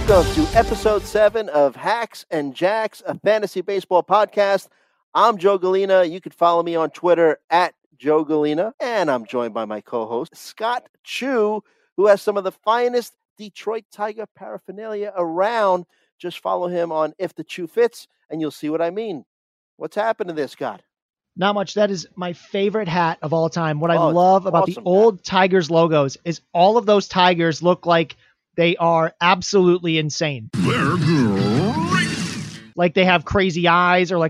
Welcome to episode 7 of Hacks and Jacks, a fantasy baseball podcast. I'm Joe Galena. You can follow me on Twitter at Joe Galena, and I'm joined by my co-host, Scott Chu, who has some of the finest Detroit Tiger paraphernalia around. Just follow him on If the Chew Fits, and you'll see what I mean. What's happened to this, Scott? Not much. That is my favorite hat of all time. What I love about the old Tigers logos is all of those Tigers look like they are absolutely insane. They're great. Like they have crazy eyes or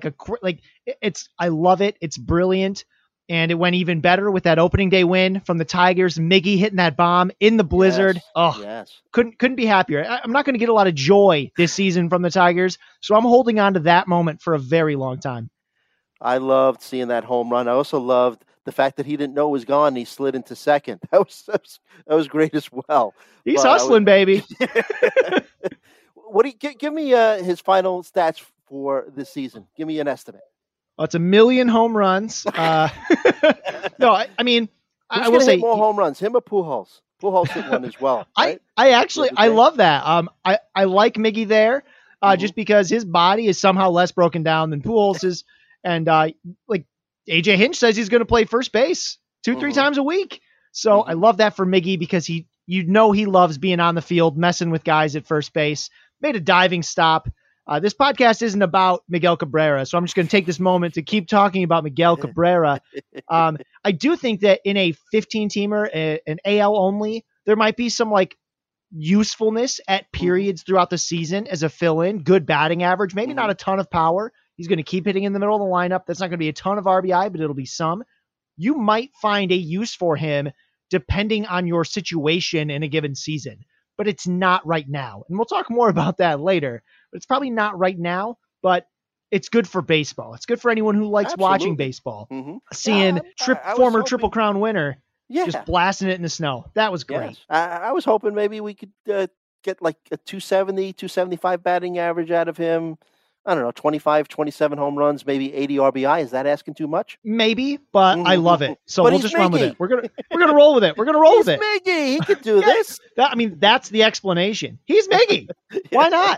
I love it. It's brilliant. And it went even better with that opening day win from the Tigers. Miggy hitting that bomb in the blizzard. Couldn't be happier. I'm not going to get a lot of joy this season from the Tigers, so I'm holding on to that moment for a very long time. I loved seeing that home run. I also loved the fact that he didn't know it was gone and he slid into second. That was great as well. He's hustling, baby. What do you give me his final stats for this season? Give me an estimate. Oh, it's 1 million home runs. No, I mean, I will say more home runs, him or Pujols? Pujols hit one as well. Right? I love that. I like Miggy there just because his body is somehow less broken down than Pujols' and like AJ Hinch says he's going to play first base 2-3 times a week. So I love that for Miggy because he loves being on the field, messing with guys at first base. Made a diving stop. This podcast isn't about Miguel Cabrera, so I'm just going to take this moment to keep talking about Miguel Cabrera. I do think that in a 15-teamer, an AL only, there might be some like usefulness at periods throughout the season as a fill-in, good batting average, maybe not a ton of power. He's going to keep hitting in the middle of the lineup. That's not going to be a ton of RBI, but it'll be some. You might find a use for him depending on your situation in a given season, but it's not right now. And we'll talk more about that later. But it's probably not right now, but it's good for baseball. It's good for anyone who likes watching baseball. Seeing former Triple Crown winner just blasting it in the snow. That was great. Yes. I was hoping maybe we could get like a 270, 275 batting average out of him. I don't know, 25, 27 home runs, maybe 80 RBI. Is that asking too much? Maybe, but I love it. So we'll just run with it. We're gonna roll with it. We're gonna roll with it. Miggy. He could do this. That's the explanation. He's Miggy. Why not?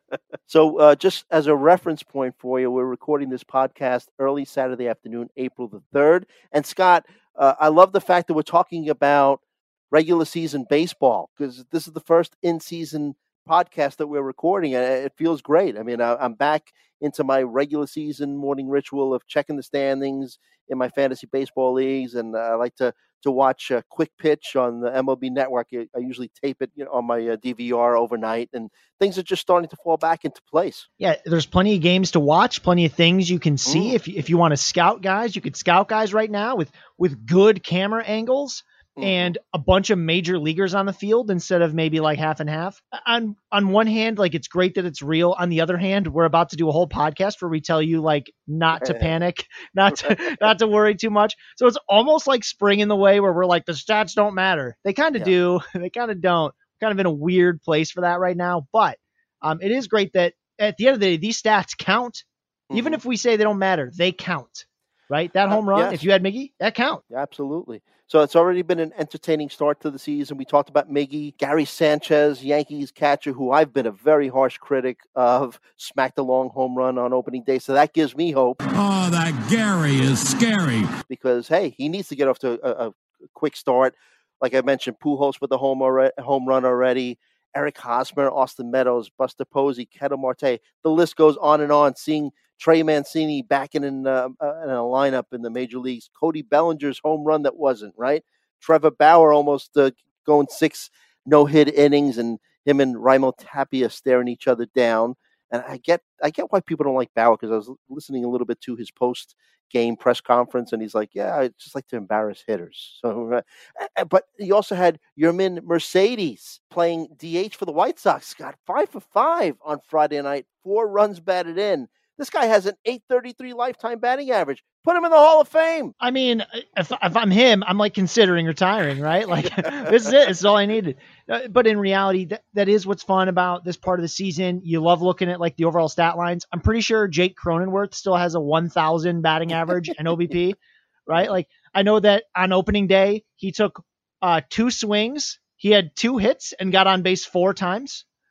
So just as a reference point for you, we're recording this podcast early Saturday afternoon, April the 3rd. And Scott, I love the fact that we're talking about regular season baseball because this is the first in-season podcast that we're recording, and it feels great. I mean, I'm back into my regular season morning ritual of checking the standings in my fantasy baseball leagues, and I like to watch a Quick Pitch on the MLB Network. I usually tape it on my DVR overnight, and things are just starting to fall back into place. Yeah, there's plenty of games to watch, plenty of things you can see. If you want to scout guys, you could scout guys right now with good camera angles. And a bunch of major leaguers on the field instead of maybe like half and half. On one hand, like it's great that it's real. On the other hand, we're about to do a whole podcast where we tell you like not to panic, not to worry too much. So it's almost like spring in the way where we're like the stats don't matter. They kind of do. They kind of don't. Kind of in a weird place for that right now. But it is great that at the end of the day, these stats count. Even if we say they don't matter, they count. Right? That home run, if you had Miggy, that count. Absolutely. So it's already been an entertaining start to the season. We talked about Miggy, Gary Sanchez, Yankees catcher, who I've been a very harsh critic of, smacked a long home run on opening day. So that gives me hope. Oh, that Gary is scary. Because, hey, he needs to get off to a quick start. Like I mentioned, Pujols with the home run already. Eric Hosmer, Austin Meadows, Buster Posey, Ketel Marte. The list goes on and on. Seeing Trey Mancini back in a lineup in the major leagues. Cody Bellinger's home run that wasn't, right? Trevor Bauer almost going 6 no-hit innings, and him and Raimel Tapia staring each other down. And I get why people don't like Bauer, because I was listening a little bit to his post-game press conference, and he's like, yeah, I just like to embarrass hitters. So, but he also had Yermin Mercedes playing DH for the White Sox. Got 5 for 5 on Friday night, 4 runs batted in. This guy has an .833 lifetime batting average. Put him in the Hall of Fame. I mean, if I'm him, I'm like considering retiring, right? Like this is it. This is all I needed. But in reality, that is what's fun about this part of the season. You love looking at like the overall stat lines. I'm pretty sure Jake Cronenworth still has a 1,000 batting average and OBP, right? Like I know that on opening day, he took 2 swings. He had 2 hits and got on base 4 times.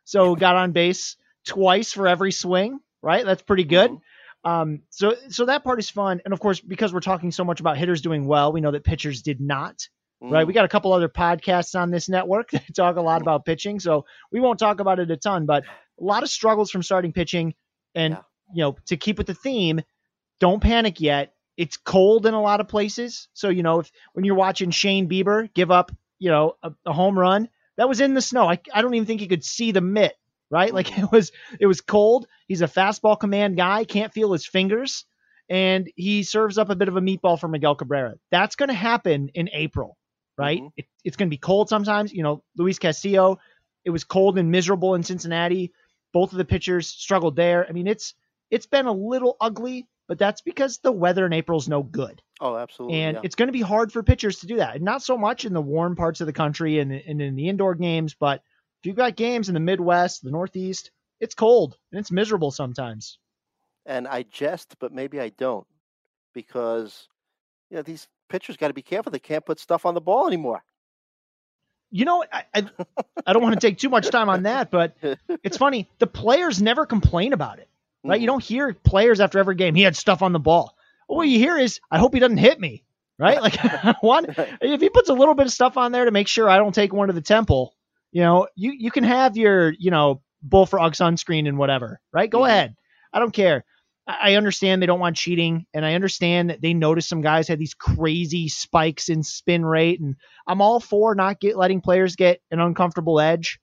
So got on base twice for every swing, right? That's pretty good. So that part is fun. And of course, because we're talking so much about hitters doing well, we know that pitchers did not, right? We got a couple other podcasts on this network that talk a lot about pitching. So we won't talk about it a ton, but a lot of struggles from starting pitching. And, to keep with the theme, don't panic yet. It's cold in a lot of places. So, when you're watching Shane Bieber give up, a home run, that was in the snow. I don't even think you could see the mitt, right? Like it was cold. He's a fastball command guy, can't feel his fingers, and he serves up a bit of a meatball for Miguel Cabrera. That's going to happen in April, right? It's going to be cold sometimes. Luis Castillo, it was cold and miserable in Cincinnati. Both of the pitchers struggled there. I mean, it's been a little ugly, but that's because the weather in April is no good. Oh, absolutely. And it's going to be hard for pitchers to do that. Not so much in the warm parts of the country and in the indoor games, but if you've got games in the Midwest, the Northeast, it's cold and it's miserable sometimes. And I jest, but maybe I don't, because these pitchers got to be careful. They can't put stuff on the ball anymore. I don't want to take too much time on that, but it's funny. The players never complain about it, right? You don't hear players after every game, he had stuff on the ball. Well, what you hear is, I hope he doesn't hit me, right? Like, if he puts a little bit of stuff on there to make sure I don't take one to the temple, you can have your, Bullfrog sunscreen and whatever, right? Go ahead. I don't care. I understand they don't want cheating, and I understand that they noticed some guys had these crazy spikes in spin rate, and I'm all for not letting players get an uncomfortable edge,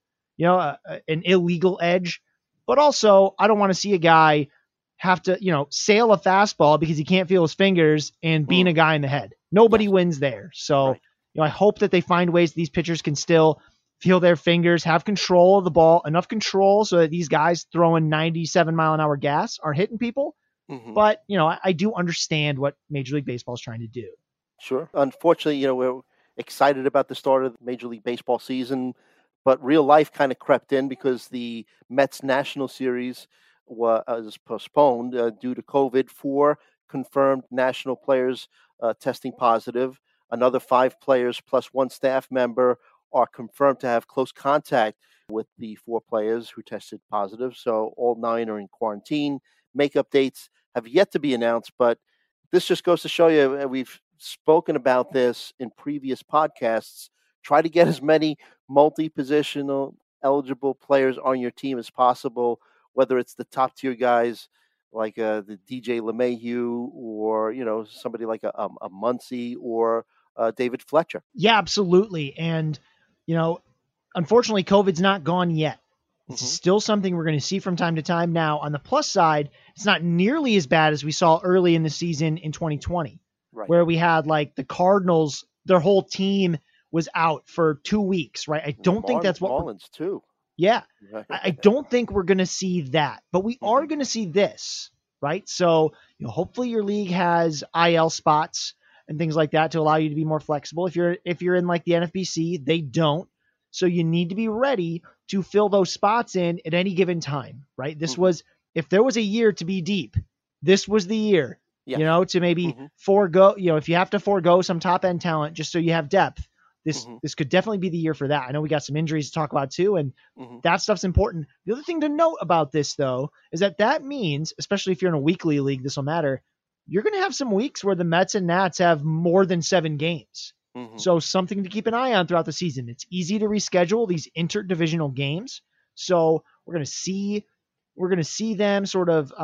an illegal edge, but also I don't want to see a guy have to, sail a fastball because he can't feel his fingers and being a guy in the head. Nobody wins there. So, I hope that they find ways that these pitchers can still feel their fingers, have control of the ball, enough control so that these guys throwing 97-mile-an-hour gas aren't hitting people. But, I do understand what Major League Baseball is trying to do. Sure. Unfortunately, we're excited about the start of the Major League Baseball season, but real life kind of crept in because the Mets National Series was postponed due to COVID. 4 confirmed national players testing positive. Another 5 players plus 1 staff member are confirmed to have close contact with the 4 players who tested positive. So all 9 are in quarantine. Makeup dates have yet to be announced, but this just goes to show you, we've spoken about this in previous podcasts. Try to get as many multi-positional eligible players on your team as possible, whether it's the top tier guys like the DJ LeMahieu or, somebody like a Muncy or David Fletcher. Yeah, absolutely. And, unfortunately, COVID's not gone yet. It's still something we're going to see from time to time. Now, on the plus side, it's not nearly as bad as we saw early in the season in 2020, where we had like the Cardinals, their whole team was out for 2 weeks, right? I don't think that's what Marlins too. Yeah. I don't think we're going to see that, but we are going to see this, right? So, hopefully your league has IL spots and things like that to allow you to be more flexible. If you're in like the NFBC, they don't. So you need to be ready to fill those spots in at any given time, right? This was, if there was a year to be deep, this was the year, to maybe forego, if you have to forego some top end talent just so you have depth, this could definitely be the year for that. I know we got some injuries to talk about too, and that stuff's important. The other thing to note about this though, is that means, especially if you're in a weekly league, this will matter. You're going to have some weeks where the Mets and Nats have more than 7 games. So something to keep an eye on throughout the season. It's easy to reschedule these interdivisional games. So we're going to see them sort of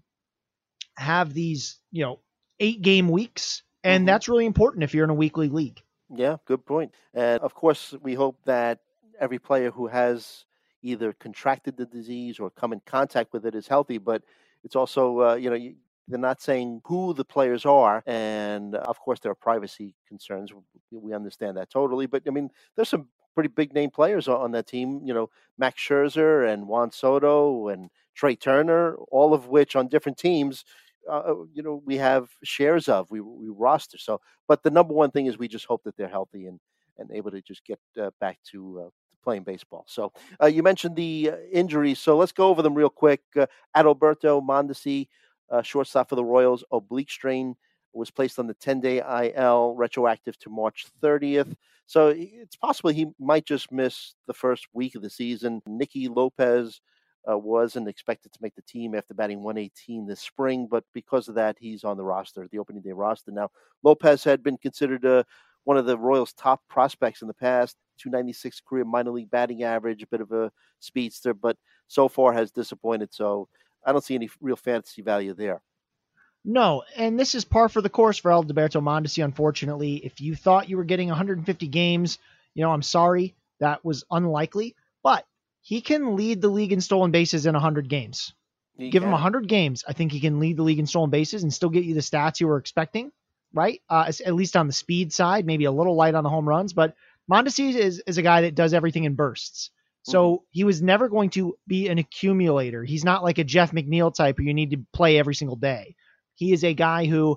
have these, 8-game weeks. And that's really important if you're in a weekly league. Yeah, good point. And of course, we hope that every player who has either contracted the disease or come in contact with it is healthy. But it's also, they're not saying who the players are. And of course, there are privacy concerns. We understand that totally. But I mean, there's some pretty big name players on that team, Max Scherzer and Juan Soto and Trey Turner, all of which on different teams, we have shares of, we roster. So, but the number one thing is we just hope that they're healthy and able to just get back to playing baseball. So you mentioned the injuries. So let's go over them real quick. Adalberto Mondesi, shortstop for the Royals, oblique strain was placed on the 10-day IL, retroactive to March 30th. So it's possible he might just miss the first week of the season. Nicky Lopez wasn't expected to make the team after batting 118 this spring, but because of that, he's on the roster, the opening day roster. Now, Lopez had been considered one of the Royals' top prospects in the past, 296 career minor league batting average, a bit of a speedster, but so far has disappointed. So I don't see any real fantasy value there. No, and this is par for the course for Alberto Mondesi, unfortunately. If you thought you were getting 150 games, I'm sorry, that was unlikely, but he can lead the league in stolen bases in 100 games. Give him 100 games. I think he can lead the league in stolen bases and still get you the stats you were expecting, right? At least on the speed side, maybe a little light on the home runs, but Mondesi is a guy that does everything in bursts. So he was never going to be an accumulator. He's not like a Jeff McNeil type who you need to play every single day. He is a guy who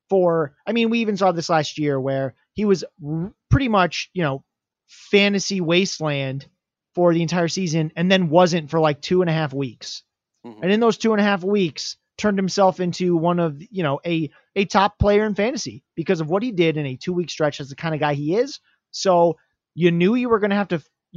we even saw this last year where he was pretty much, fantasy wasteland for the entire season and then wasn't for like 2.5 weeks. And in those 2.5 weeks turned himself into one of, a top player in fantasy because of what he did in a 2-week stretch as the kind of guy he is. So you knew you were going to have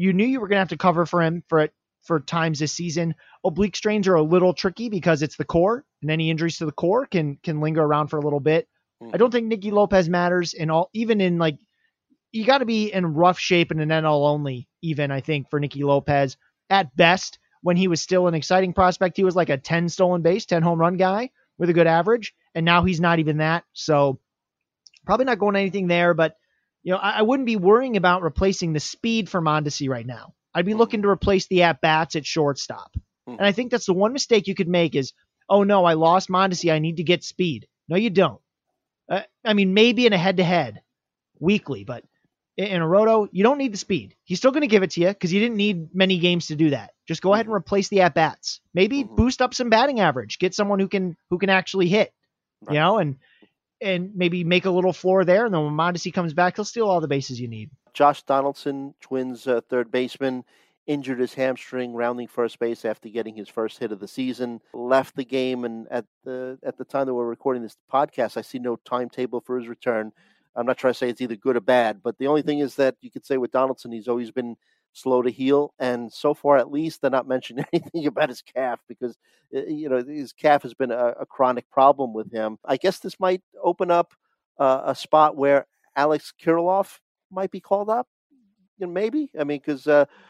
to cover for him for times this season. Oblique strains are a little tricky because it's the core, and any injuries to the core can linger around for a little bit. I don't think Nicky Lopez matters even in like, you got to be in rough shape in an NL only, even I think for Nicky Lopez at best. When he was still an exciting prospect, he was like a 10 stolen base, 10 home run guy with a good average. And now he's not even that. So probably not going anything there, but I wouldn't be worrying about replacing the speed for Mondesi right now. I'd be looking to replace the at-bats at shortstop. And I think that's the one mistake you could make is, oh no, I lost Mondesi, I need to get speed. No, you don't. Maybe in a head-to-head weekly, but in a roto, you don't need the speed. He's still going to give it to you because you didn't need many games to do that. Just go ahead and replace the at-bats. Maybe boost up some batting average. Get someone who can actually hit, and maybe make a little floor there. And then when Mondesi comes back, he'll steal all the bases you need. Josh Donaldson, Twins third baseman, injured his hamstring rounding first base after getting his first hit of the season. Left the game, and at the time that we're recording this podcast, I see no timetable for his return. I'm not trying to say it's either good or bad, but the only thing is that you could say with Donaldson, he's always been slow to heal. And so far, at least, they're not mentioning anything about his calf because, his calf has been a chronic problem with him. I guess this might open up a spot where Alex Kirilloff might be called up. Maybe. Because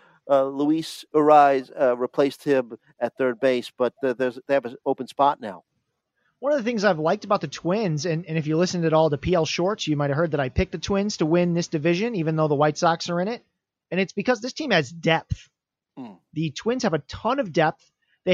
Luis Urias replaced him at third base, but they have an open spot now. One of the things I've liked about the Twins, and if you listened at all to PL Shorts, you might have heard that I picked the Twins to win this division, even though the White Sox are in it. And it's because this team has depth. The Twins have a ton of depth.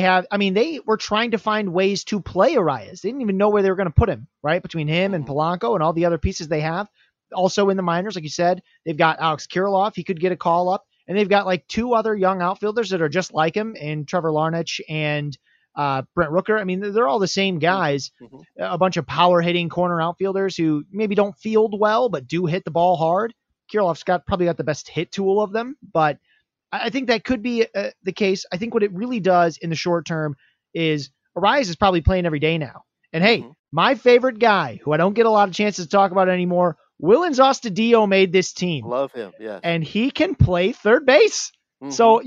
They were trying to find ways to play Urias. They didn't even know where they were going to put him, right? Between him and Polanco and all the other pieces they have. Also in the minors, like you said, they've got Alex Kirilloff. He could get a call up. And they've got like 2 other young outfielders that are just like him, and Trevor Larnach and Brent Rooker. They're all the same guys, a bunch of power hitting corner outfielders who maybe don't field well, but do hit the ball hard. Kirilloff's probably got the best hit tool of them, but I think that could be the case. I think what it really does in the short term is Urias is probably playing every day now. And hey, my favorite guy who I don't get a lot of chances to talk about anymore, Willens Astudillo made this team. Love him. Yes. And he can play third base. So,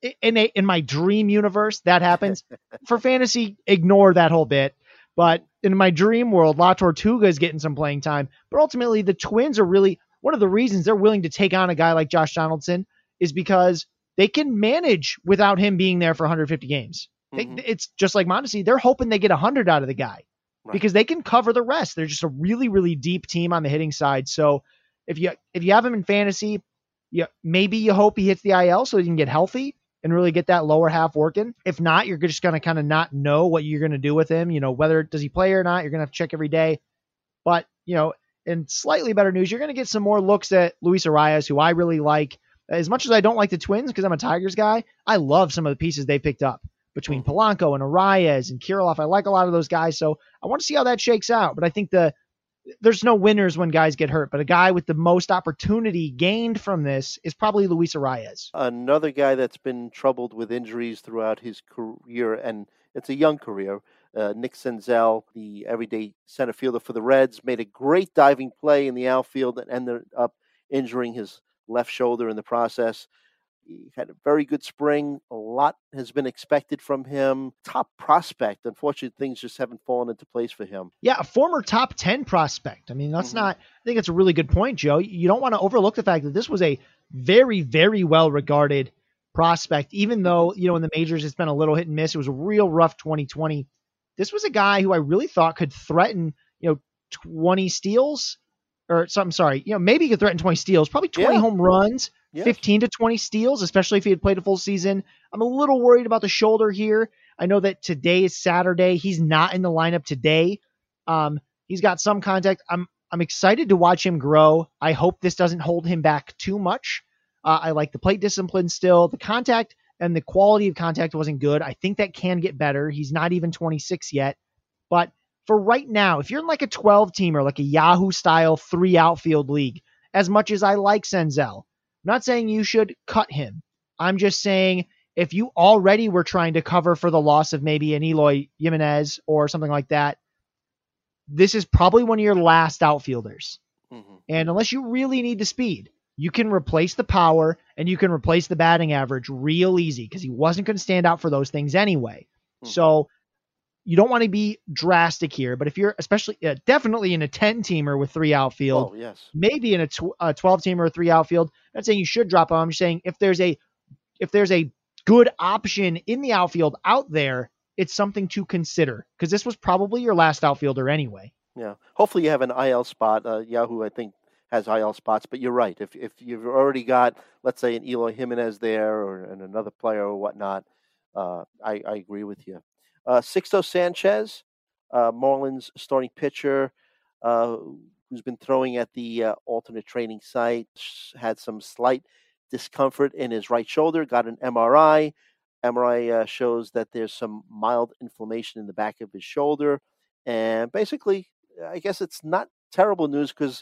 in my dream universe, that happens. For fantasy, ignore that whole bit. But in my dream world, La Tortuga is getting some playing time. But ultimately, the Twins are really one of the reasons they're willing to take on a guy like Josh Donaldson is because they can manage without him being there for 150 games. It's just like Mondesi. They're hoping they get 100 out of the guy because they can cover the rest. They're just a really, really deep team on the hitting side. So if you have him in fantasy, maybe you hope he hits the IL so he can get healthy and really get that lower half working. If not, you're just going to kind of not know what you're going to do with him. Whether does he play or not, you're going to have to check every day. But, in slightly better news, you're going to get some more looks at Luis Urias, who I really like. As much as I don't like the Twins because I'm a Tigers guy, I love some of the pieces they picked up between Polanco and Urias and Kirilloff. I like a lot of those guys. So I want to see how that shakes out. But I think there's no winners when guys get hurt, but a guy with the most opportunity gained from this is probably Luis Urias. Another guy that's been troubled with injuries throughout his career, and it's a young career, Nick Senzel, the everyday center fielder for the Reds, made a great diving play in the outfield and ended up injuring his left shoulder in the process. He had a very good spring. A lot has been expected from him. Top prospect. Unfortunately, things just haven't fallen into place for him. Yeah, a former top 10 prospect. I mean, that's not, I think it's a really good point, Joe. You don't want to overlook the fact that this was a very, very well regarded prospect, even though, in the majors, it's been a little hit and miss. It was a real rough 2020. This was a guy who I really thought could threaten, 20 steals or something. Sorry, maybe he could threaten 20 steals, probably 20 home runs. 15 to 20 steals, especially if he had played a full season. I'm a little worried about the shoulder here. I know that today is Saturday. He's not in the lineup today. He's got some contact. I'm excited to watch him grow. I hope this doesn't hold him back too much. I like the plate discipline still. The contact and the quality of contact wasn't good. I think that can get better. He's not even 26 yet. But for right now, if you're in like a 12-teamer, like a Yahoo-style 3 outfield league, as much as I like Senzel, I'm not saying you should cut him. I'm just saying if you already were trying to cover for the loss of maybe an Eloy Jimenez or something like that, this is probably one of your last outfielders. And unless you really need the speed, you can replace the power and you can replace the batting average real easy because he wasn't going to stand out for those things anyway. So you don't want to be drastic here, but if you're especially definitely in a 10-teamer with 3 outfield, maybe in a 12-teamer or 3 outfield, I'm not saying you should drop him. I'm just saying if there's a good option in the outfield out there, it's something to consider because this was probably your last outfielder anyway. Yeah. Hopefully you have an IL spot. Yahoo, I think, has IL spots, but you're right. If you've already got, let's say, an Eloy Jimenez there or another player or whatnot, I agree with you. Sixto Sanchez, Marlins starting pitcher, who's been throwing at the alternate training site, had some slight discomfort in his right shoulder, got an MRI. MRI shows that there's some mild inflammation in the back of his shoulder. And basically, I guess it's not terrible news because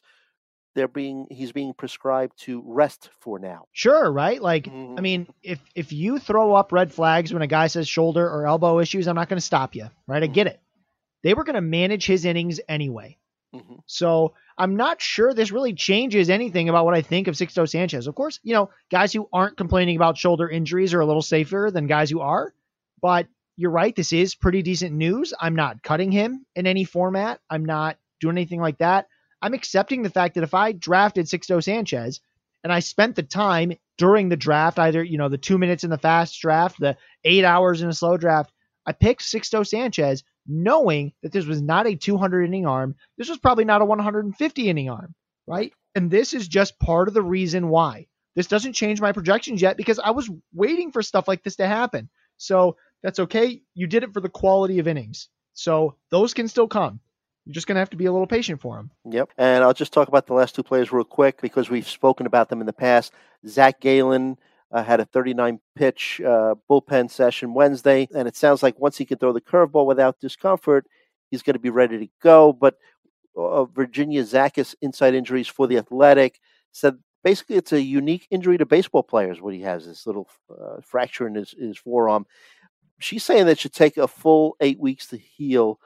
he's being prescribed to rest for now. Sure, right? Like, I mean, if you throw up red flags when a guy says shoulder or elbow issues, I'm not going to stop you, right? I get it. They were going to manage his innings anyway. So I'm not sure this really changes anything about what I think of Sixto Sanchez. Of course, guys who aren't complaining about shoulder injuries are a little safer than guys who are, but you're right. This is pretty decent news. I'm not cutting him in any format. I'm not doing anything like that. I'm accepting the fact that if I drafted Sixto Sanchez and I spent the time during the draft, either, the 2 minutes in the fast draft, the 8 hours in a slow draft, I picked Sixto Sanchez knowing that this was not a 200-inning arm. This was probably not a 150-inning arm, right? And this is just part of the reason why. This doesn't change my projections yet because I was waiting for stuff like this to happen. So that's okay. You did it for the quality of innings. So those can still come. You're just going to have to be a little patient for them. Yep. And I'll just talk about the last 2 players real quick because we've spoken about them in the past. Zach Gallen had a 39-pitch bullpen session Wednesday, and it sounds like once he can throw the curveball without discomfort, he's going to be ready to go. But Virginia Zakis, Inside Injuries for the Athletic, said basically it's a unique injury to baseball players, what he has, this little fracture in his forearm. She's saying that it should take a full 8 weeks to heal.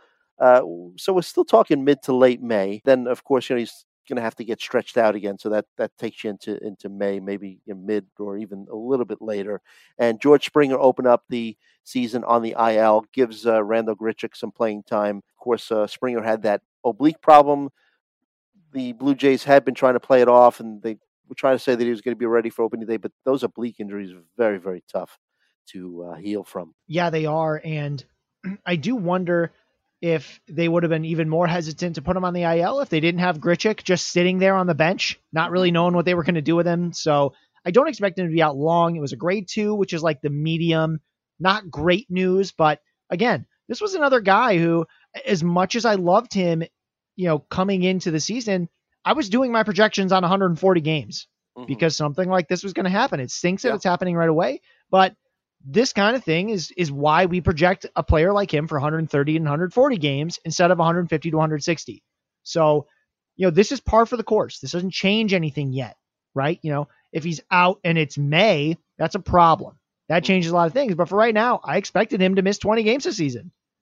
So we're still talking mid to late May. Then, of course, he's going to have to get stretched out again. So that takes you into May, maybe in mid or even a little bit later. And George Springer opened up the season on the IL, gives Randall Grichuk some playing time. Of course, Springer had that oblique problem. The Blue Jays had been trying to play it off, and they were trying to say that he was going to be ready for opening day. But those oblique injuries are very, very tough to heal from. Yeah, they are. And I do wonder if they would have been even more hesitant to put him on the IL if they didn't have Grichuk just sitting there on the bench, not really knowing what they were going to do with him. So I don't expect him to be out long. It was a grade 2, which is like the medium, not great news. But again, this was another guy who, as much as I loved him, coming into the season, I was doing my projections on 140 games because something like this was going to happen. It stinks that it's happening right away, but this kind of thing is why we project a player like him for 130 and 140 games instead of 150 to 160. So, this is par for the course. This doesn't change anything yet, right? If he's out and it's May, that's a problem. That changes a lot of things. But for right now, I expected him to miss 20 games this season.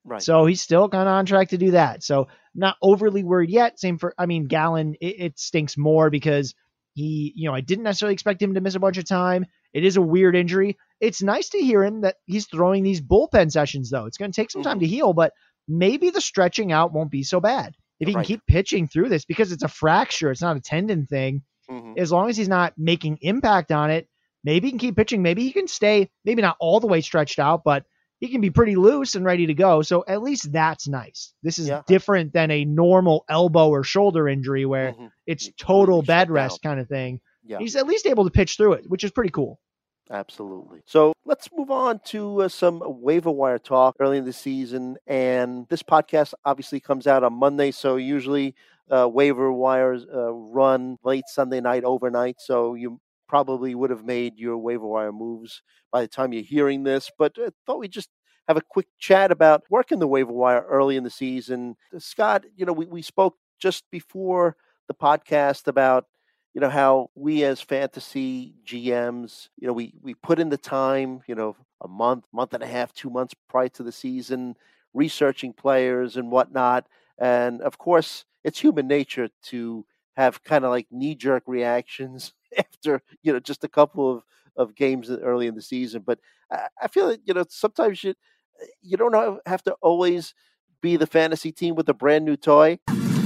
Right. So he's still kind of on track to do that. So not overly worried yet. Same for, Gallen, it stinks more because I didn't necessarily expect him to miss a bunch of time. It is a weird injury. It's nice to hear him that he's throwing these bullpen sessions, though. It's going to take some time to heal, but maybe the stretching out won't be so bad. If he can keep pitching through this, because it's a fracture, it's not a tendon thing. As long as he's not making impact on it, maybe he can keep pitching. Maybe he can stay, maybe not all the way stretched out, but he can be pretty loose and ready to go. So at least that's nice. This is different than a normal elbow or shoulder injury where it's total bed rest kind of thing. Yeah. He's at least able to pitch through it, which is pretty cool. Absolutely. So let's move on to some waiver wire talk early in the season. And this podcast obviously comes out on Monday. So usually waiver wires run late Sunday night, overnight. So you probably would have made your waiver wire moves by the time you're hearing this. But I thought we'd just have a quick chat about working the waiver wire early in the season. Scott, we spoke just before the podcast about how we as fantasy GMs, we put in the time, a month and a half, 2 months prior to the season, researching players and whatnot. And of course, it's human nature to have kind of like knee-jerk reactions after, just a couple of games early in the season. But I feel that, sometimes you don't have to always be the fantasy team with a brand new toy.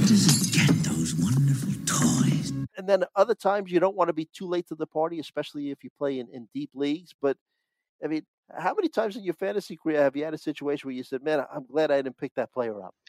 And then other times you don't want to be too late to the party, especially if you play in deep leagues. But, how many times in your fantasy career have you had a situation where you said, man, I'm glad I didn't pick that player up?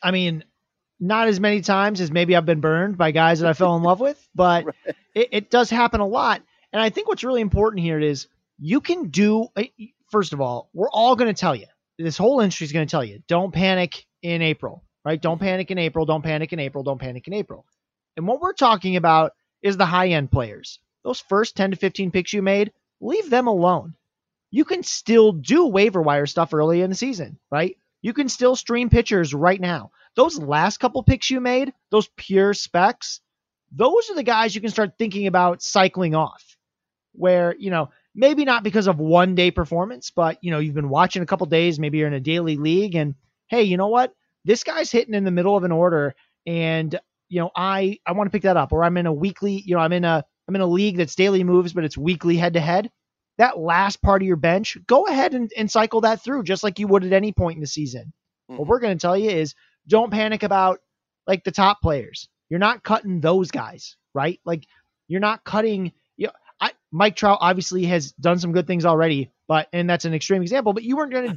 Not as many times as maybe I've been burned by guys that I fell in love with, but right. it does happen a lot. And I think what's really important here is you can do, first of all, we're all going to tell you, this whole industry is going to tell you, don't panic in April, right? Don't panic in April, don't panic in April, don't panic in April. And what we're talking about is the high-end players. Those first 10 to 15 picks you made, leave them alone. You can still do waiver wire stuff early in the season, right? You can still stream pitchers right now. Those last couple picks you made, those pure specs, those are the guys you can start thinking about cycling off. Where, maybe not because of one day performance, but, you've been watching a couple days, maybe you're in a daily league and, hey, you know what? This guy's hitting in the middle of an order and, I want to pick that up. Or I'm in a weekly, I'm in a league that's daily moves, but it's weekly head to head. That last part of your bench, go ahead and cycle that through just like you would at any point in the season. What we're going to tell you is don't panic about like the top players. You're not cutting those guys, right? Like you're not cutting, Mike Trout obviously has done some good things already, and that's an extreme example, but you weren't going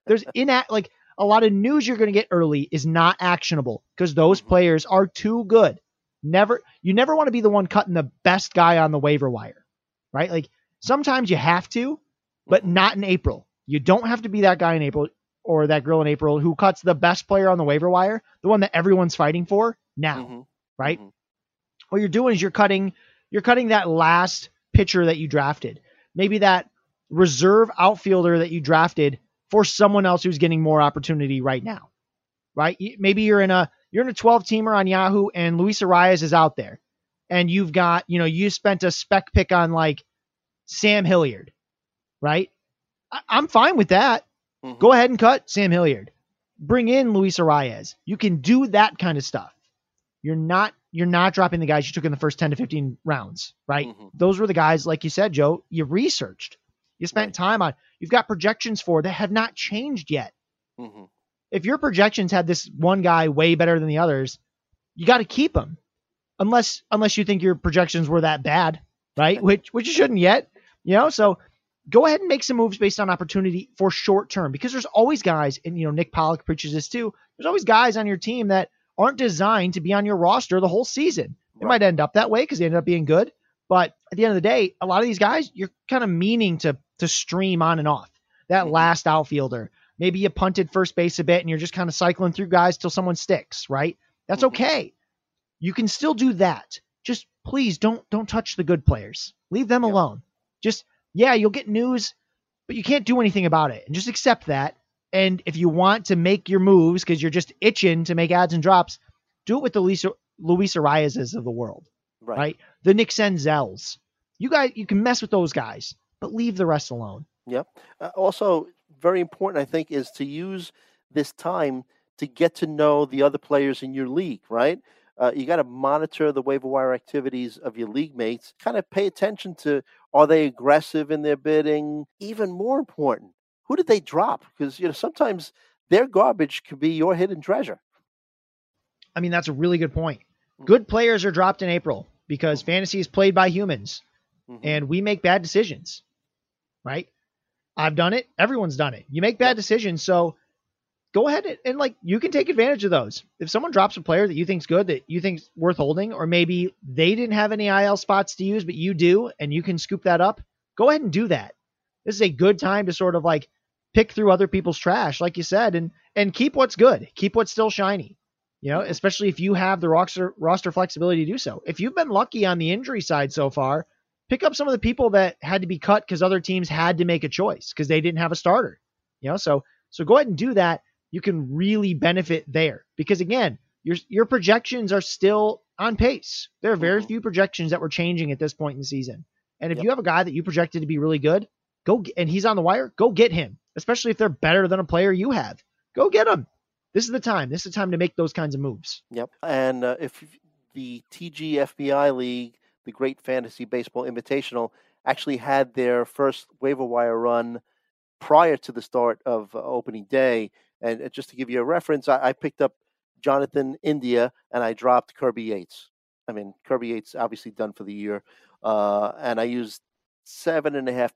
to, a lot of news you're going to get early is not actionable because those players are too good. You never want to be the one cutting the best guy on the waiver wire, right? Like sometimes you have to, but not in April. You don't have to be that guy in April or that girl in April who cuts the best player on the waiver wire, the one that everyone's fighting for now, right? What you're doing is you're cutting that last pitcher that you drafted, maybe that reserve outfielder that you drafted for someone else who's getting more opportunity right now, right? Maybe you're in a 12-teamer on Yahoo and Luis Arias is out there and you've got, you spent a spec pick on like Sam Hilliard, right? I'm fine with that. Go ahead and cut Sam Hilliard. Bring in Luis Arias. You can do that kind of stuff. You're not dropping the guys you took in the first 10 to 15 rounds, right? Those were the guys, like you said, Joe, you researched. You spent time on. You've got projections for that have not changed yet. If your projections had this one guy way better than the others, you got to keep him. Unless you think your projections were that bad, right? Which you shouldn't yet, so go ahead and make some moves based on opportunity for short term, because there's always guys, and Nick Pollock preaches this too. There's always guys on your team that aren't designed to be on your roster the whole season. It might end up that way because they ended up being good. But at the end of the day, a lot of these guys, you're kind of meaning to stream on and off. That last outfielder, maybe you punted first base a bit and you're just kind of cycling through guys till someone sticks, right? That's okay. You can still do that. Just please don't touch the good players. Leave them alone. Just, you'll get news, but you can't do anything about it. And just accept that. And if you want to make your moves because you're just itching to make adds and drops, do it with the Luis Ariases of the world, right? The Nick Senzels. You can mess with those guys, but leave the rest alone. Yep. Also, very important, I think, is to use this time to get to know the other players in your league, right? You got to monitor the waiver wire activities of your league mates. Kind of pay attention to, are they aggressive in their bidding? Even more important, who did they drop? Because sometimes their garbage could be your hidden treasure. I mean, that's a really good point. Good players are dropped in April because fantasy is played by humans, and we make bad decisions, right? I've done it. Everyone's done it. You make bad decisions, so go ahead and you can take advantage of those. If someone drops a player that you think's good, that you think's worth holding, or maybe they didn't have any IL spots to use, but you do, and you can scoop that up, go ahead and do that. This is a good time to sort of pick through other people's trash, like you said, and keep what's good, keep what's still shiny. Especially if you have the roster flexibility to do so. If you've been lucky on the injury side so far, pick up some of the people that had to be cut because other teams had to make a choice because they didn't have a starter. So go ahead and do that. You can really benefit there because again, your projections are still on pace. There are very few projections that were changing at this point in the season. And if you have a guy that you projected to be really good, and he's on the wire, go get him. Especially if they're better than a player you have, go get him. This is the time. This is the time to make those kinds of moves. Yep. And if the TGFBI League, the Great Fantasy Baseball Invitational, actually had their first waiver wire run prior to the start of opening day, and just to give you a reference, I picked up Jonathan India and I dropped Kirby Yates. I mean, Kirby Yates obviously done for the year, and I used 7.5%,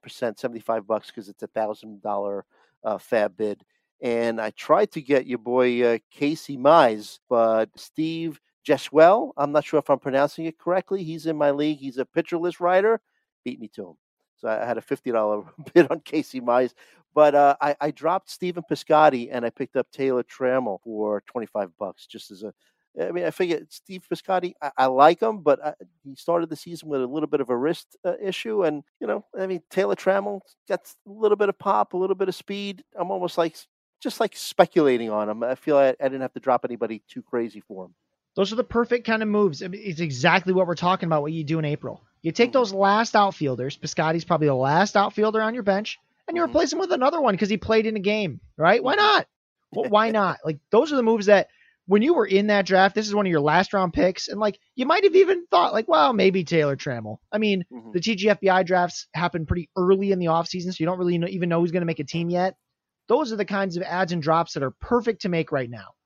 $75 because it's $1,000 fab bid. And I tried to get your boy Casey Mize, but Steve Jeswell, I'm not sure if I'm pronouncing it correctly. He's in my league. He's a pitcher list writer. Beat me to him. So I had a $50 bid on Casey Mize. But I dropped Stephen Piscotty and I picked up Taylor Trammell for $25 just as I figured Steve Piscotty, I like him, but he started the season with a little bit of a wrist issue. And, Taylor Trammell gets a little bit of pop, a little bit of speed. I'm almost just speculating on him. I feel I didn't have to drop anybody too crazy for him. Those are the perfect kind of moves. It's exactly what we're talking about, what you do in April. You take those last outfielders. Piscotty's probably the last outfielder on your bench, and you replace him with another one because he played in a game, right? Why not? Well, why not? Those are the moves that when you were in that draft, this is one of your last round picks, and you might have even thought well, maybe Taylor Trammell. I mean, the TGFBI drafts happen pretty early in the offseason, so you don't really even know who's going to make a team yet. Those are the kinds of adds and drops that are perfect to make right now.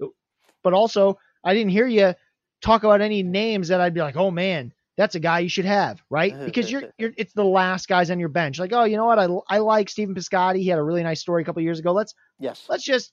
But also, I didn't hear you talk about any names that I'd be like, oh man, that's a guy you should have, right? Because it's the last guys on your bench. Oh, you know what? I like Stephen Piscotty. He had a really nice story a couple of years ago. Let's just,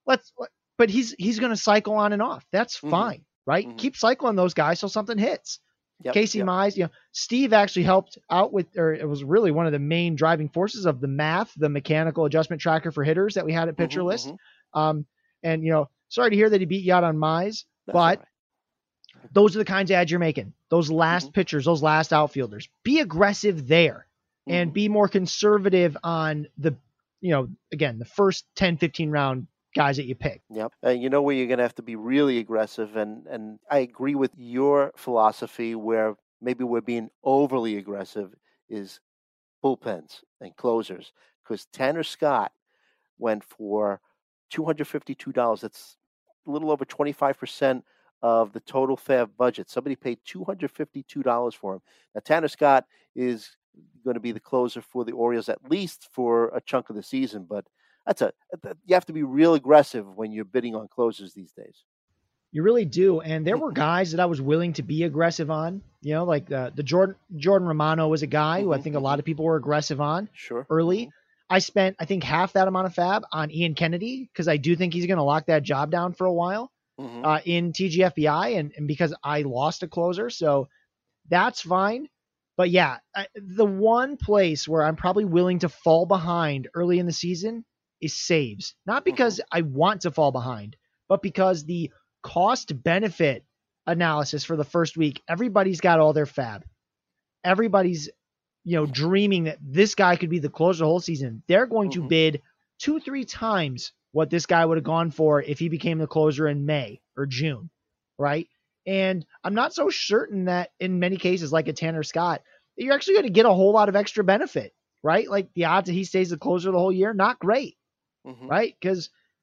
but he's going to cycle on and off. That's fine, right? Keep cycling those guys till something hits. Casey Mize, Steve actually helped out with, or it was really one of the main driving forces of the math, the mechanical adjustment tracker for hitters that we had at Pitcher List. And, sorry to hear that he beat you out on Mize, but those are the kinds of ads you're making. Those last pitchers, those last outfielders. Be aggressive there and be more conservative on the, again, the first 10, 15 round guys that you pick. Yep. You know where you're going to have to be really aggressive. And I agree with your philosophy where maybe we're being overly aggressive is bullpens and closers. Because Tanner Scott went for $252. That's a little over 25% of the total fab budget. Somebody paid $252 for him. Now, Tanner Scott is going to be the closer for the Orioles, at least for a chunk of the season. But you have to be real aggressive when you're bidding on closers these days. You really do. And there were guys that I was willing to be aggressive on, the Jordan Romano was a guy who I think a lot of people were aggressive on early. I spent, I think, half that amount of fab on Ian Kennedy because I do think he's going to lock that job down for a while in TGFBI and because I lost a closer. So that's fine. But yeah, the one place where I'm probably willing to fall behind early in the season is saves. Not because I want to fall behind, but because the cost benefit analysis for the first week, everybody's got all their fab. Everybody's, dreaming that this guy could be the closer the whole season. They're going to bid 2-3 times what this guy would have gone for if he became the closer in May or June, right? And I'm not so certain that in many cases, like a Tanner Scott, that you're actually going to get a whole lot of extra benefit, right? Like the odds that he stays the closer the whole year, not great, right? Because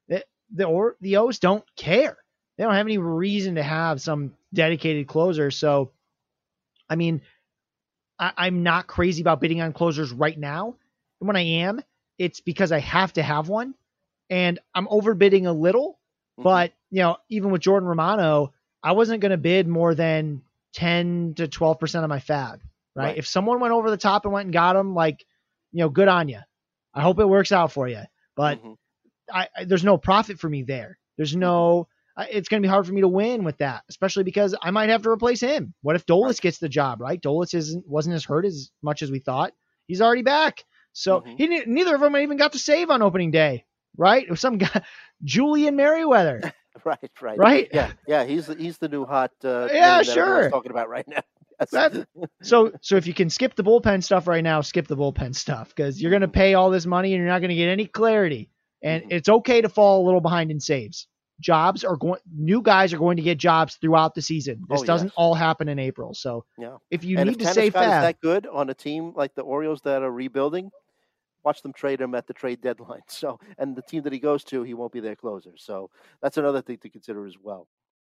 the O's don't care. They don't have any reason to have some dedicated closer. So, I mean, I'm not crazy about bidding on closers right now. And when I am, it's because I have to have one. And I'm overbidding a little. But, even with Jordan Romano, I wasn't going to bid more than 10 to 12% of my fab, right? If someone went over the top and went and got him, good on you. I hope it works out for you. But there's no profit for me there. There's no, it's going to be hard for me to win with that, especially because I might have to replace him. What if Dolis gets the job, right? Dolis wasn't as hurt as much as we thought. He's already back. So neither of them even got to save on opening day, right? It was some guy, Julian Merriweather. Right. Yeah. He's the new hot. Yeah, sure. Talking about right now. So if you can skip the bullpen stuff right now, skip the bullpen stuff because you're going to pay all this money and you're not going to get any clarity. And it's okay to fall a little behind in saves. New guys are going to get jobs throughout the season. This doesn't all happen in April. So if you need to save fab, is that good on a team like the Orioles that are rebuilding, watch them trade him at the trade deadline. So, and the team that he goes to, he won't be their closer. So that's another thing to consider as well.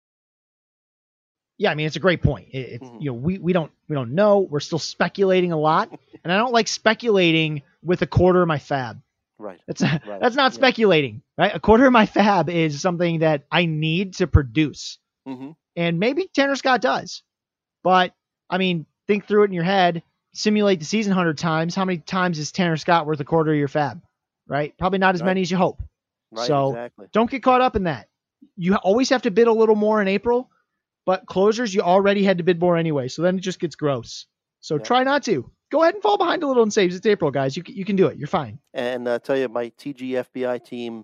Yeah, I mean, it's a great point. We don't know. We're still speculating a lot, and I don't like speculating with a quarter of my fab. Right. That's not speculating, right? A quarter of my fab is something that I need to produce, and maybe Tanner Scott does. But I mean, think through it in your head. Simulate the season 100 times. How many times is Tanner Scott worth a quarter of your fab? Right? Probably not as many as you hope. Right, so don't get caught up in that. You always have to bid a little more in April. But closers, you already had to bid more anyway, so then it just gets gross. So try not to. Go ahead and fall behind a little in saves. It's April, guys. You can do it. You're fine. And I tell you, my TGFBI team,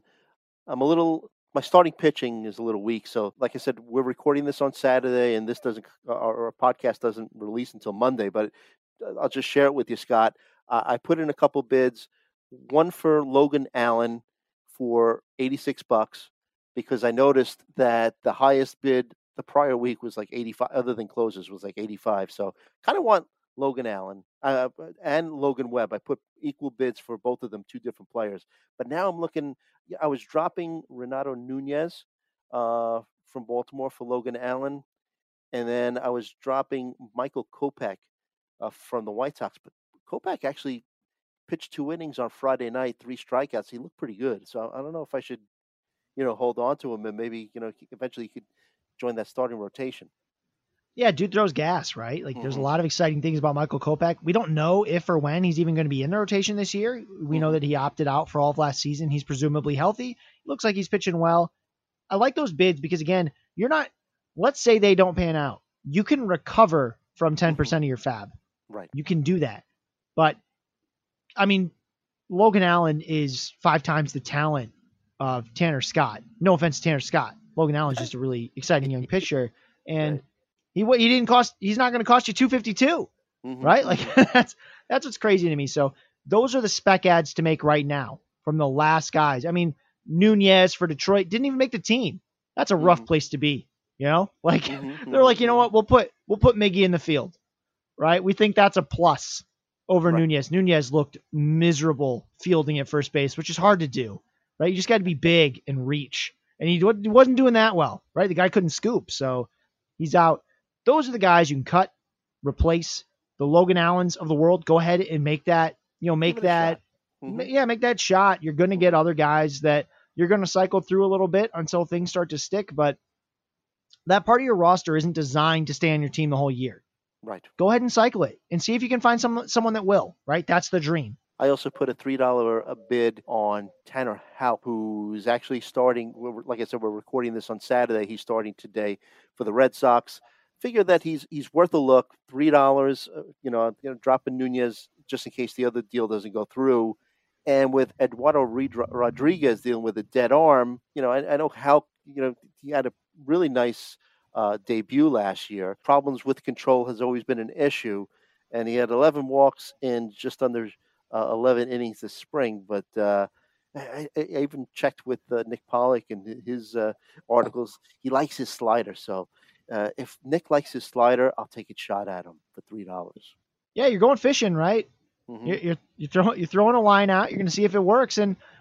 my starting pitching is a little weak. So, like I said, we're recording this on Saturday, and our podcast doesn't release until Monday. But I'll just share it with you, Scott. I put in a couple bids, one for Logan Allen for $86, because I noticed that the highest bid the prior week was like 85, other than closers was like 85. So kind of want Logan Allen and Logan Webb. I put equal bids for both of them, two different players. But now I'm looking, I was dropping Renato Nunez from Baltimore for Logan Allen. And then I was dropping Michael Kopech from the White Sox. But Kopech actually pitched 2 innings on Friday night, 3 strikeouts. He looked pretty good. So I don't know if I should, hold on to him and maybe, eventually he could join that starting rotation. Yeah, dude throws gas, right? Like there's a lot of exciting things about Michael Kopech. We don't know if or when he's even going to be in the rotation this year. We know that he opted out for all of last season. He's presumably healthy. He looks like he's pitching well. I like those bids because again, let's say they don't pan out. You can recover from 10% of your fab. Right. You can do that. But I mean, Logan Allen is 5 times the talent of Tanner Scott. No offense to Tanner Scott. Logan Allen's just a really exciting young pitcher, and he's not going to cost you $252, right? Like that's what's crazy to me. So those are the spec ads to make right now from the last guys. I mean, Nunez for Detroit didn't even make the team. That's a rough place to be, like they're like, you know what? We'll put Miggy in the field, right? We think that's a plus over Nunez. Nunez looked miserable fielding at first base, which is hard to do, right? You just got to be big and reach. And he wasn't doing that well, right? The guy couldn't scoop, so he's out. Those are the guys you can cut, replace. The Logan Allens of the world, go ahead and make that, make that shot. You're going to get other guys that you're going to cycle through a little bit until things start to stick, but that part of your roster isn't designed to stay on your team the whole year. Right. Go ahead and cycle it and see if you can find someone that will, right? That's the dream. I also put a $3 bid on Tanner Houck, who's actually starting. Like I said, we're recording this on Saturday. He's starting today for the Red Sox. Figure that he's worth a look. $3, dropping Nunez just in case the other deal doesn't go through. And with Eduardo Rodriguez dealing with a dead arm, I know Houck, he had a really nice debut last year. Problems with control has always been an issue, and he had 11 walks in just under 11 innings this spring, but I even checked with Nick Pollock and his articles. He likes his slider, so if Nick likes his slider, I'll take a shot at him for $3. Yeah, you're going fishing, right? You're throwing a line out. You're going to see if it works, and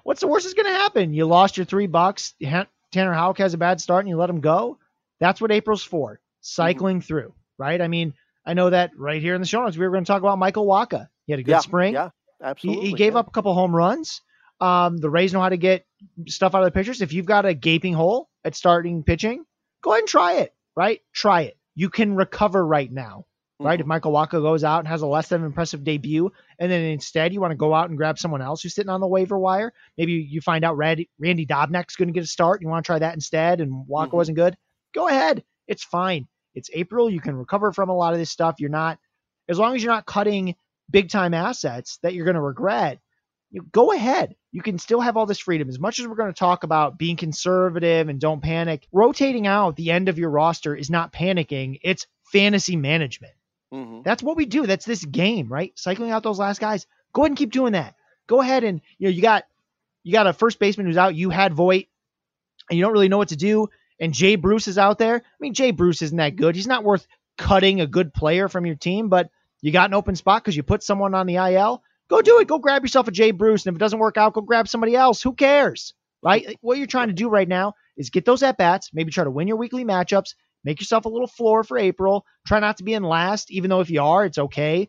what's the worst that's going to happen? You lost your $3. Tanner Houck has a bad start and you let him go. That's what April's for. Cycling through, right? I mean, I know that right here in the show notes, we were going to talk about Michael Wacha. He had a good spring. Yeah, absolutely. He gave up a couple home runs. The Rays know how to get stuff out of the pitchers. If you've got a gaping hole at starting pitching, go ahead and try it, right? Try it. You can recover right now, right? If Michael Wacha goes out and has a less than impressive debut, and then instead you want to go out and grab someone else who's sitting on the waiver wire, maybe you find out Randy Dobnak's going to get a start. You want to try that instead, and Wacha wasn't good. Go ahead. It's fine. It's April. You can recover from a lot of this stuff. As long as you're not cutting big time assets that you're going to regret, go ahead. You can still have all this freedom. As much as we're going to talk about being conservative and don't panic, rotating out the end of your roster is not panicking. It's fantasy management. That's what we do. That's this game, right? Cycling out those last guys. Go ahead and keep doing that. Go ahead and you got a first baseman who's out. You had Voit, and you don't really know what to do. And Jay Bruce is out there. I mean, Jay Bruce isn't that good. He's not worth cutting a good player from your team, but you got an open spot because you put someone on the IL. Go do it. Go grab yourself a Jay Bruce. And if it doesn't work out, go grab somebody else. Who cares? Right? What you're trying to do right now is get those at-bats, maybe try to win your weekly matchups, make yourself a little floor for April. Try not to be in last, even though if you are, it's okay.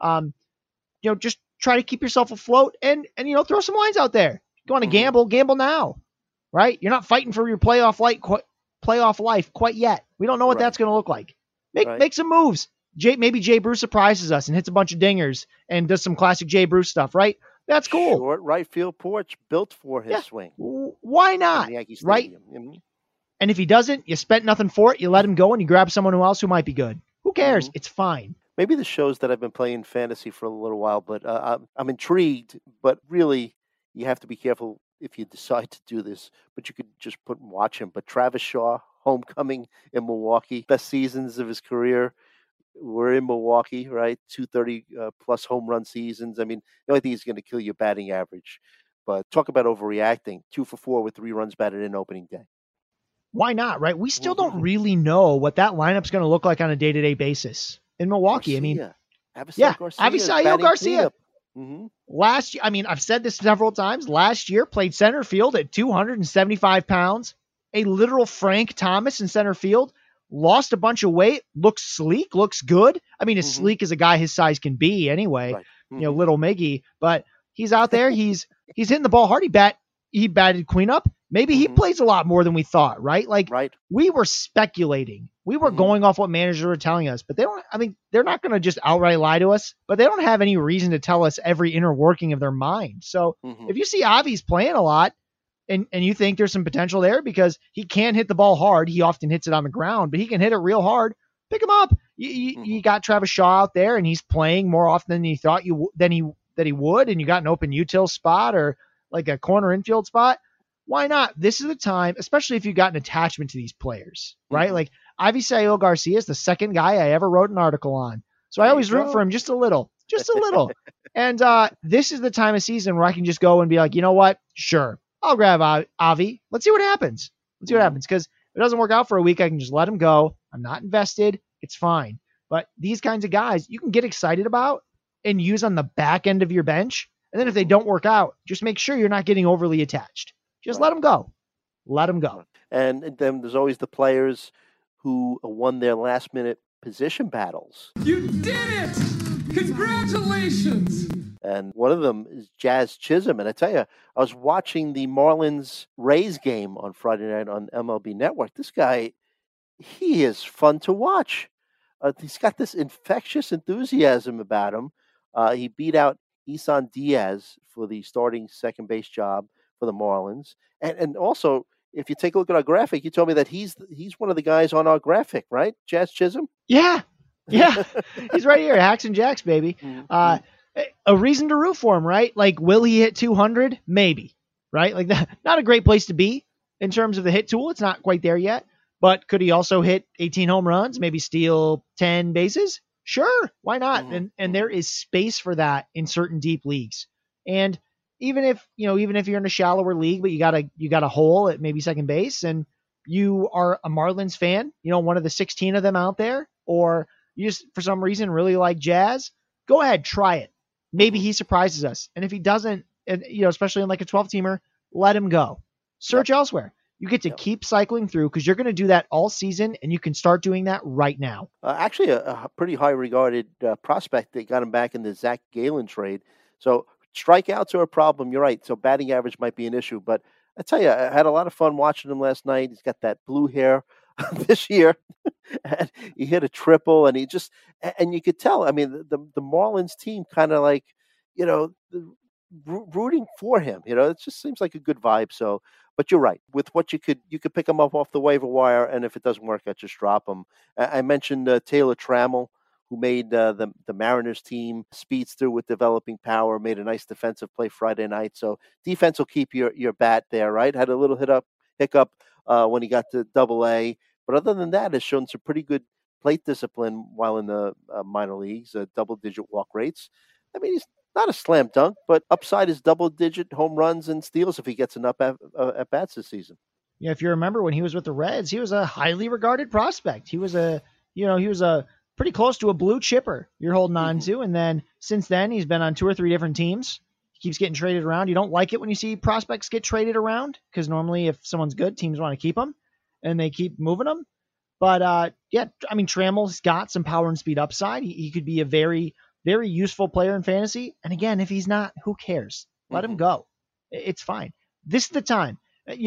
Just try to keep yourself afloat and throw some lines out there. You want to gamble now, right? You're not fighting for your playoff life quite yet. We don't know what that's going to look like. Make some moves. Maybe Jay Bruce surprises us and hits a bunch of dingers and does some classic Jay Bruce stuff, right? That's cool. Short right field porch built for his swing. Why not? Right? And if he doesn't, you spent nothing for it. You let him go and you grab someone else who might be good. Who cares? It's fine. Maybe the shows that I've been playing fantasy for a little while, but I'm intrigued. But really, you have to be careful if you decide to do this. But you could just watch him. But Travis Shaw, homecoming in Milwaukee, best seasons of his career. We're in Milwaukee, right? 230 plus home run seasons. I mean, the only thing is going to kill your batting average. But talk about overreacting. 2 for 4 with 3 runs batted in opening day. Why not, right? We still don't really know what that lineup's going to look like on a day-to-day basis in Milwaukee. Avisail Garcia. Last year, I've said this several times. Last year, played center field at 275 pounds. A literal Frank Thomas in center field. Lost a bunch of weight, looks sleek, looks good. As sleek as a guy his size can be anyway, little Miggy, but he's out there. He's hitting the ball hard. He batted cleanup. Maybe he plays a lot more than we thought, right? We were speculating. We were going off what managers were telling us, but they're not going to just outright lie to us, but they don't have any reason to tell us every inner working of their mind. So if you see Avi's playing a lot, and you think there's some potential there because he can hit the ball hard. He often hits it on the ground, but he can hit it real hard. Pick him up. You got Travis Shaw out there, and he's playing more often than you thought that he would, and you got an open util spot or like a corner infield spot. Why not? This is the time, especially if you've got an attachment to these players, right? Like Avisail Garcia is the second guy I ever wrote an article on. So I always root for him just a little. And this is the time of season where I can just go and be like, you know what? Sure. I'll grab Avi. Let's see what happens. Because if it doesn't work out for a week, I can just let him go. I'm not invested. It's fine. But these kinds of guys you can get excited about and use on the back end of your bench. And then if they don't work out, just make sure you're not getting overly attached. Just let them go. Let them go. And then there's always the players who won their last-minute position battles. You did it! Congratulations! And one of them is Jazz Chisholm. And I tell you, I was watching the Marlins-Rays game on Friday night on MLB Network. This guy, he is fun to watch. He's got this infectious enthusiasm about him. He beat out Isan Diaz for the starting second base job for the Marlins. And also, if you take a look at our graphic, you told me that he's one of the guys on our graphic, right? Jazz Chisholm? Yeah. He's right here. Hacks and Jacks, baby. A reason to root for him, right? Like, will he hit 200? Maybe, right? Like, that, not a great place to be in terms of the hit tool. It's not quite there yet. But could he also hit 18 home runs, maybe steal 10 bases? Sure, why not? And there is space for that in certain deep leagues. And even if you're in a shallower league, but you got a hole at maybe second base, and you are a Marlins fan, one of the 16 of them out there, or you just for some reason really like Jazz, go ahead, try it. Maybe he surprises us. And if he doesn't, and especially in like a 12-teamer, let him go. Search elsewhere. You get to keep cycling through because you're going to do that all season, and you can start doing that right now. Actually, a pretty high regarded prospect. They got him back in the Zach Gallen trade. So strikeouts are a problem. You're right. So batting average might be an issue. But I tell you, I had a lot of fun watching him last night. He's got that blue hair this year. And he hit a triple, and and you could tell. I mean, the Marlins team kind of like, rooting for him. It just seems like a good vibe. So, but you're right. With what you could pick him up off the waiver wire, and if it doesn't work, I just drop him. I mentioned Taylor Trammell, who made the Mariners team speedster with developing power, made a nice defensive play Friday night. So defense will keep your bat there, right? Had a little hiccup when he got to Double-A, but other than that, has shown some pretty good plate discipline while in the minor leagues, double-digit walk rates. I mean, he's not a slam dunk, but upside is double-digit home runs and steals if he gets enough at bats this season. Yeah, if you remember when he was with the Reds, he was a highly regarded prospect. He was a pretty close to a blue chipper you're holding on to. And then since then, he's been on 2 or 3 different teams. He keeps getting traded around. You don't like it when you see prospects get traded around because normally if someone's good, teams want to keep them and they keep moving them. But Trammell's got some power and speed upside. He could be a very, very useful player in fantasy. And again, if he's not, who cares? Let him go. It's fine. This is the time.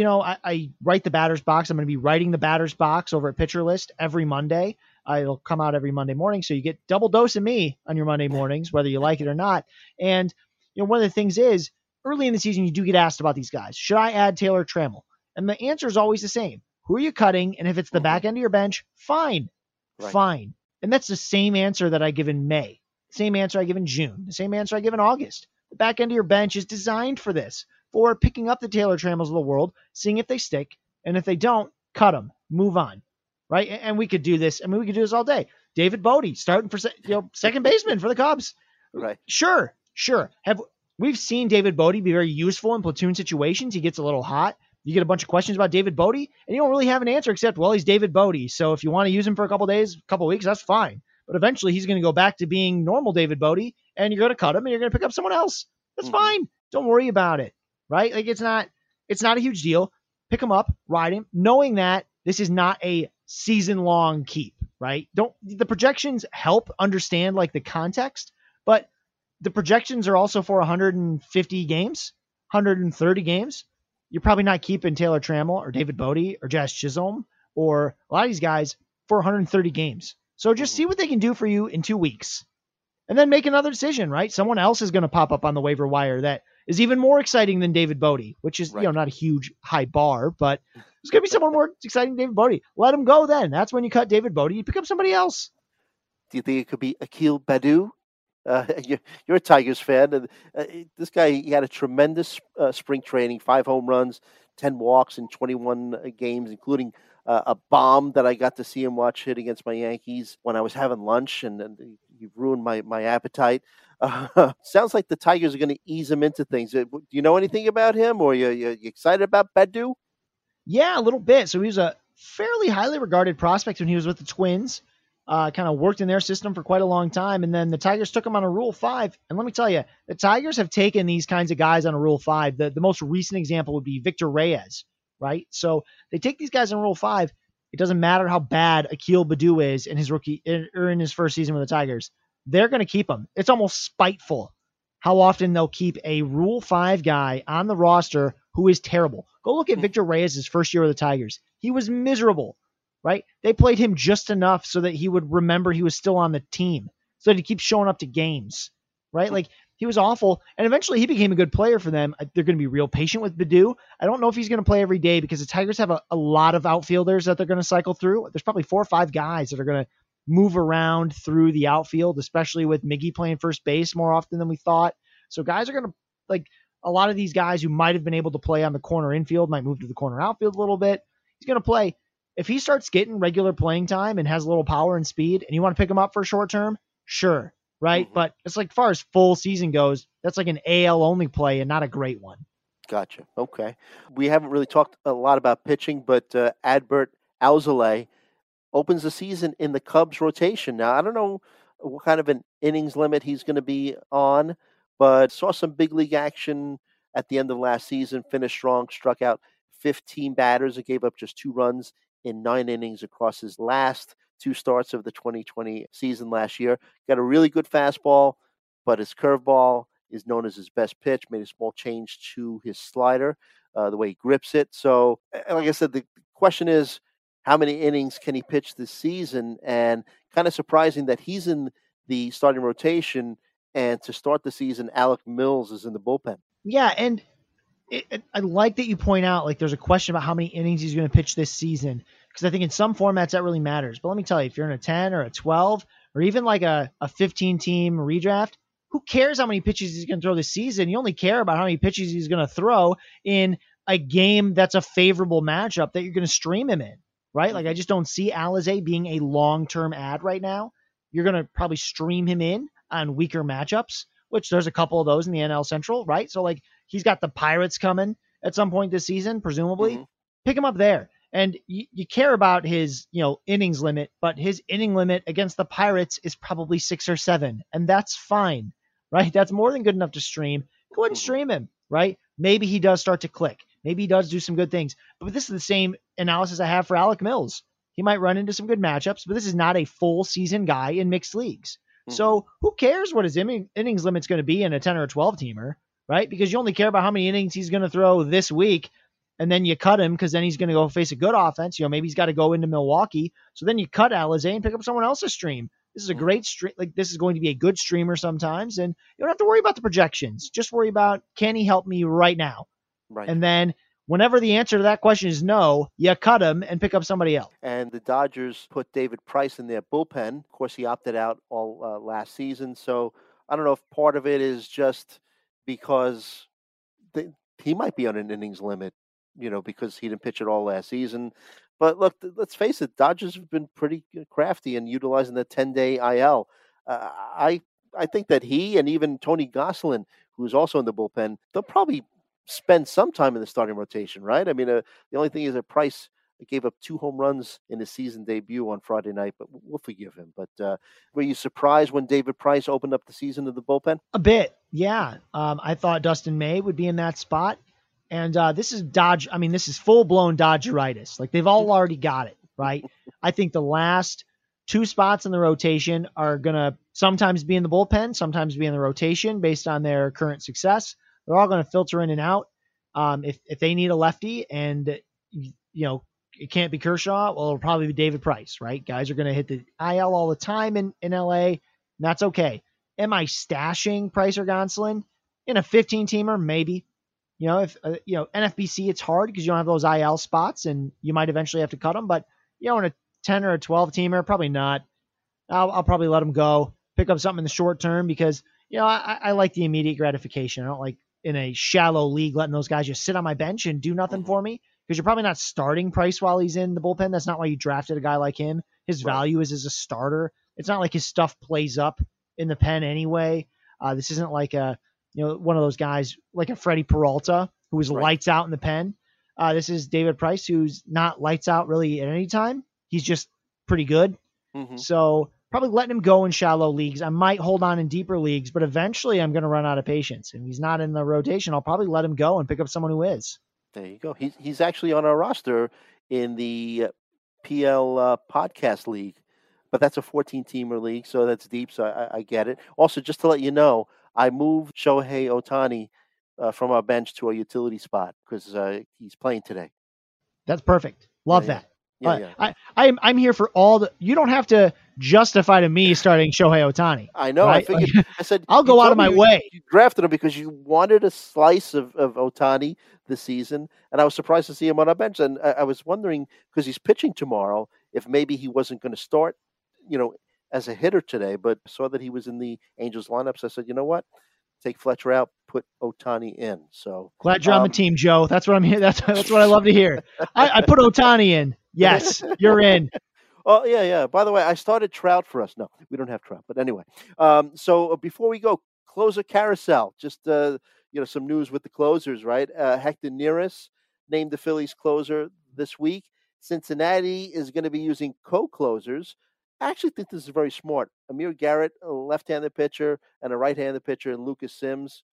I write the batter's box. I'm going to be writing the batter's box over at Pitcher List every Monday. It'll come out every Monday morning. So you get double dose of me on your Monday mornings, whether you like it or not. And, one of the things is early in the season, you do get asked about these guys. Should I add Taylor Trammell? And the answer is always the same. Who are you cutting? And if it's the back end of your bench, fine. Right. Fine. And that's the same answer that I give in May. Same answer I give in June. The same answer I give in August. The back end of your bench is designed for this, for picking up the Taylor Trammells of the world, seeing if they stick, and if they don't, cut them, move on, right? And we could do this. I mean, we could do this all day. David Bodie starting for second baseman for the Cubs, right? Sure. We've seen David Bodie be very useful in platoon situations. He gets a little hot. You get a bunch of questions about David Bodie, and you don't really have an answer except, well, he's David Bodie. So if you want to use him for a couple days, a couple weeks, that's fine. But eventually he's going to go back to being normal David Bodie, and you're going to cut him, and you're going to pick up someone else. That's fine. Don't worry about it, right? Like it's not a huge deal. Pick him up, ride him, knowing that this is not a season-long keep, right? The projections help understand like the context, but the projections are also for 150 games, 130 games. You're probably not keeping Taylor Trammell or David Bodie or Jazz Chisholm or a lot of these guys for 130 games. So just see what they can do for you in 2 weeks and then make another decision, right? Someone else is going to pop up on the waiver wire that is even more exciting than David Bodie, which is, not a huge high bar, but there's going to be someone more exciting than David Bodie. Let him go then. That's when you cut David Bodie. You pick up somebody else. Do you think it could be Akil Baddoo? You're a Tigers fan. This guy, he had a tremendous spring training, 5 home runs, 10 walks in 21 games, including a bomb that I got to see him watch hit against my Yankees when I was having lunch, and he ruined my appetite. Sounds like the Tigers are going to ease him into things. Do you know anything about him, or you excited about Baddoo? Yeah, a little bit. So he was a fairly highly regarded prospect when he was with the Twins. Kind of worked in their system for quite a long time. And then the Tigers took him on a Rule 5. And let me tell you, the Tigers have taken these kinds of guys on a Rule 5. The most recent example would be Victor Reyes, right? So they take these guys on Rule 5. It doesn't matter how bad Akil Baddoo is in his in his first season with the Tigers. They're going to keep him. It's almost spiteful how often they'll keep a Rule 5 guy on the roster who is terrible. Go look at Victor Reyes' first year with the Tigers. He was miserable. Right? They played him just enough so that he would remember he was still on the team, so that he keeps showing up to games, right? Like he was awful, and eventually he became a good player for them. They're going to be real patient with Baddoo. I don't know if he's going to play every day because the Tigers have a lot of outfielders that they're going to cycle through. There's probably 4 or 5 guys that are going to move around through the outfield, especially with Miggy playing first base more often than we thought. So guys are going to, like a lot of these guys who might have been able to play on the corner infield might move to the corner outfield a little bit. He's going to play. If he starts getting regular playing time and has a little power and speed and you want to pick him up for short term, sure, right? But it's like, as far as full season goes, that's like an AL only play and not a great one. Gotcha. Okay. We haven't really talked a lot about pitching, but Adbert Alzolay opens the season in the Cubs rotation. Now, I don't know what kind of an innings limit he's going to be on, but saw some big league action at the end of last season, finished strong, struck out 15 batters and gave up just 2 runs in 9 innings across his last 2 starts of the 2020 season last year. Got a really good fastball, but his curveball is known as his best pitch. Made a small change to his slider, the way he grips it. So, like I said, the question is, how many innings can he pitch this season? And kind of surprising that he's in the starting rotation, and to start the season, Alec Mills is in the bullpen. Yeah, and I like that you point out, like, there's a question about how many innings he's going to pitch this season, because I think in some formats that really matters. But let me tell you, if you're in a 10 or a 12 or even like a 15-team redraft, who cares how many pitches he's going to throw this season? You only care about how many pitches he's going to throw in a game that's a favorable matchup that you're going to stream him in, right? Like, I just don't see Alizé being a long-term ad right now. You're going to probably stream him in on weaker matchups, which there's a couple of those in the NL Central, right? So, like, he's got the Pirates coming at some point this season, presumably. Mm-hmm. Pick him up there. And you care about his, innings limit, but his inning limit against the Pirates is probably 6 or 7, and that's fine, right? That's more than good enough to stream. Go ahead and stream him, right? Maybe he does start to click. Maybe he does do some good things. But this is the same analysis I have for Alec Mills. He might run into some good matchups, but this is not a full season guy in mixed leagues. Mm-hmm. So who cares what his innings limit's going to be in a 10 or a 12 teamer, right? Because you only care about how many innings he's going to throw this week, and then you cut him because then he's going to go face a good offense. Maybe he's got to go into Milwaukee. So then you cut Alizé and pick up someone else's stream. This is a great stream. Like, this is going to be a good streamer sometimes, and you don't have to worry about the projections. Just worry about, can he help me right now? Right. And then whenever the answer to that question is no, you cut him and pick up somebody else. And the Dodgers put David Price in their bullpen. Of course, he opted out all last season. So I don't know if part of it is just because he might be on an innings limit, because he didn't pitch at all last season. But look, let's face it, Dodgers have been pretty crafty in utilizing the 10-day IL. I think that he and even Tony Gonsolin, who's also in the bullpen, they'll probably spend some time in the starting rotation, right? I mean, the only thing is that Price gave up 2 home runs in his season debut on Friday night, but we'll forgive him. But were you surprised when David Price opened up the season in the bullpen? A bit, yeah. I thought Dustin May would be in that spot. And this is this is full-blown Dodgeritis. Like, they've all already got it, right? I think the last 2 spots in the rotation are going to sometimes be in the bullpen, sometimes be in the rotation based on their current success. They're all going to filter in and out. If they need a lefty and, it can't be Kershaw, well, it'll probably be David Price, right? Guys are going to hit the IL all the time in LA, and that's okay. Am I stashing Price or Gonsolin in a 15-teamer? Maybe. If NFBC, it's hard because you don't have those IL spots and you might eventually have to cut them. But, in a 10 or a 12 teamer, probably not. I'll probably let them go, pick up something in the short term because, I like the immediate gratification. I don't like in a shallow league letting those guys just sit on my bench and do nothing for me, because you're probably not starting Price while he's in the bullpen. That's not why you drafted a guy like him. His value is as a starter. It's not like his stuff plays up in the pen anyway. This isn't like one of those guys like a Freddie Peralta who is lights out in the pen. This is David Price, who's not lights out really at any time. He's just pretty good. Mm-hmm. So probably letting him go in shallow leagues. I might hold on in deeper leagues, but eventually I'm going to run out of patience. And if he's not in the rotation, I'll probably let him go and pick up someone who is. There you go. He's actually on our roster in the PL podcast league, but that's a 14-teamer league, so that's deep. So I get it. Also, just to let you know, I moved Shohei Ohtani from our bench to a utility spot because he's playing today. That's perfect. Love that. Yeah. I'm here for all the. You don't have to justify to me starting Shohei Ohtani. I know. Right? I figured. I said I'll go out of my way. You drafted him because you wanted a slice of Ohtani this season, and I was surprised to see him on our bench. And I was wondering, because he's pitching tomorrow, if maybe he wasn't going to start, as a hitter today. But saw that he was in the Angels lineup, so I said, you know what? Take Fletcher out, put Ohtani in. So glad you're on the team, Joe. That's what I'm here. That's what I love to hear. I put Ohtani in. Yes, you're in. Oh, yeah. By the way, I started Trout for us. No, we don't have Trout. But anyway, so before we go, closer carousel. Just, some news with the closers, right? Hector Neris named the Phillies closer this week. Cincinnati is going to be using co-closers. I actually think this is very smart. Amir Garrett, a left-handed pitcher, and a right-handed pitcher, and Lucas Sims.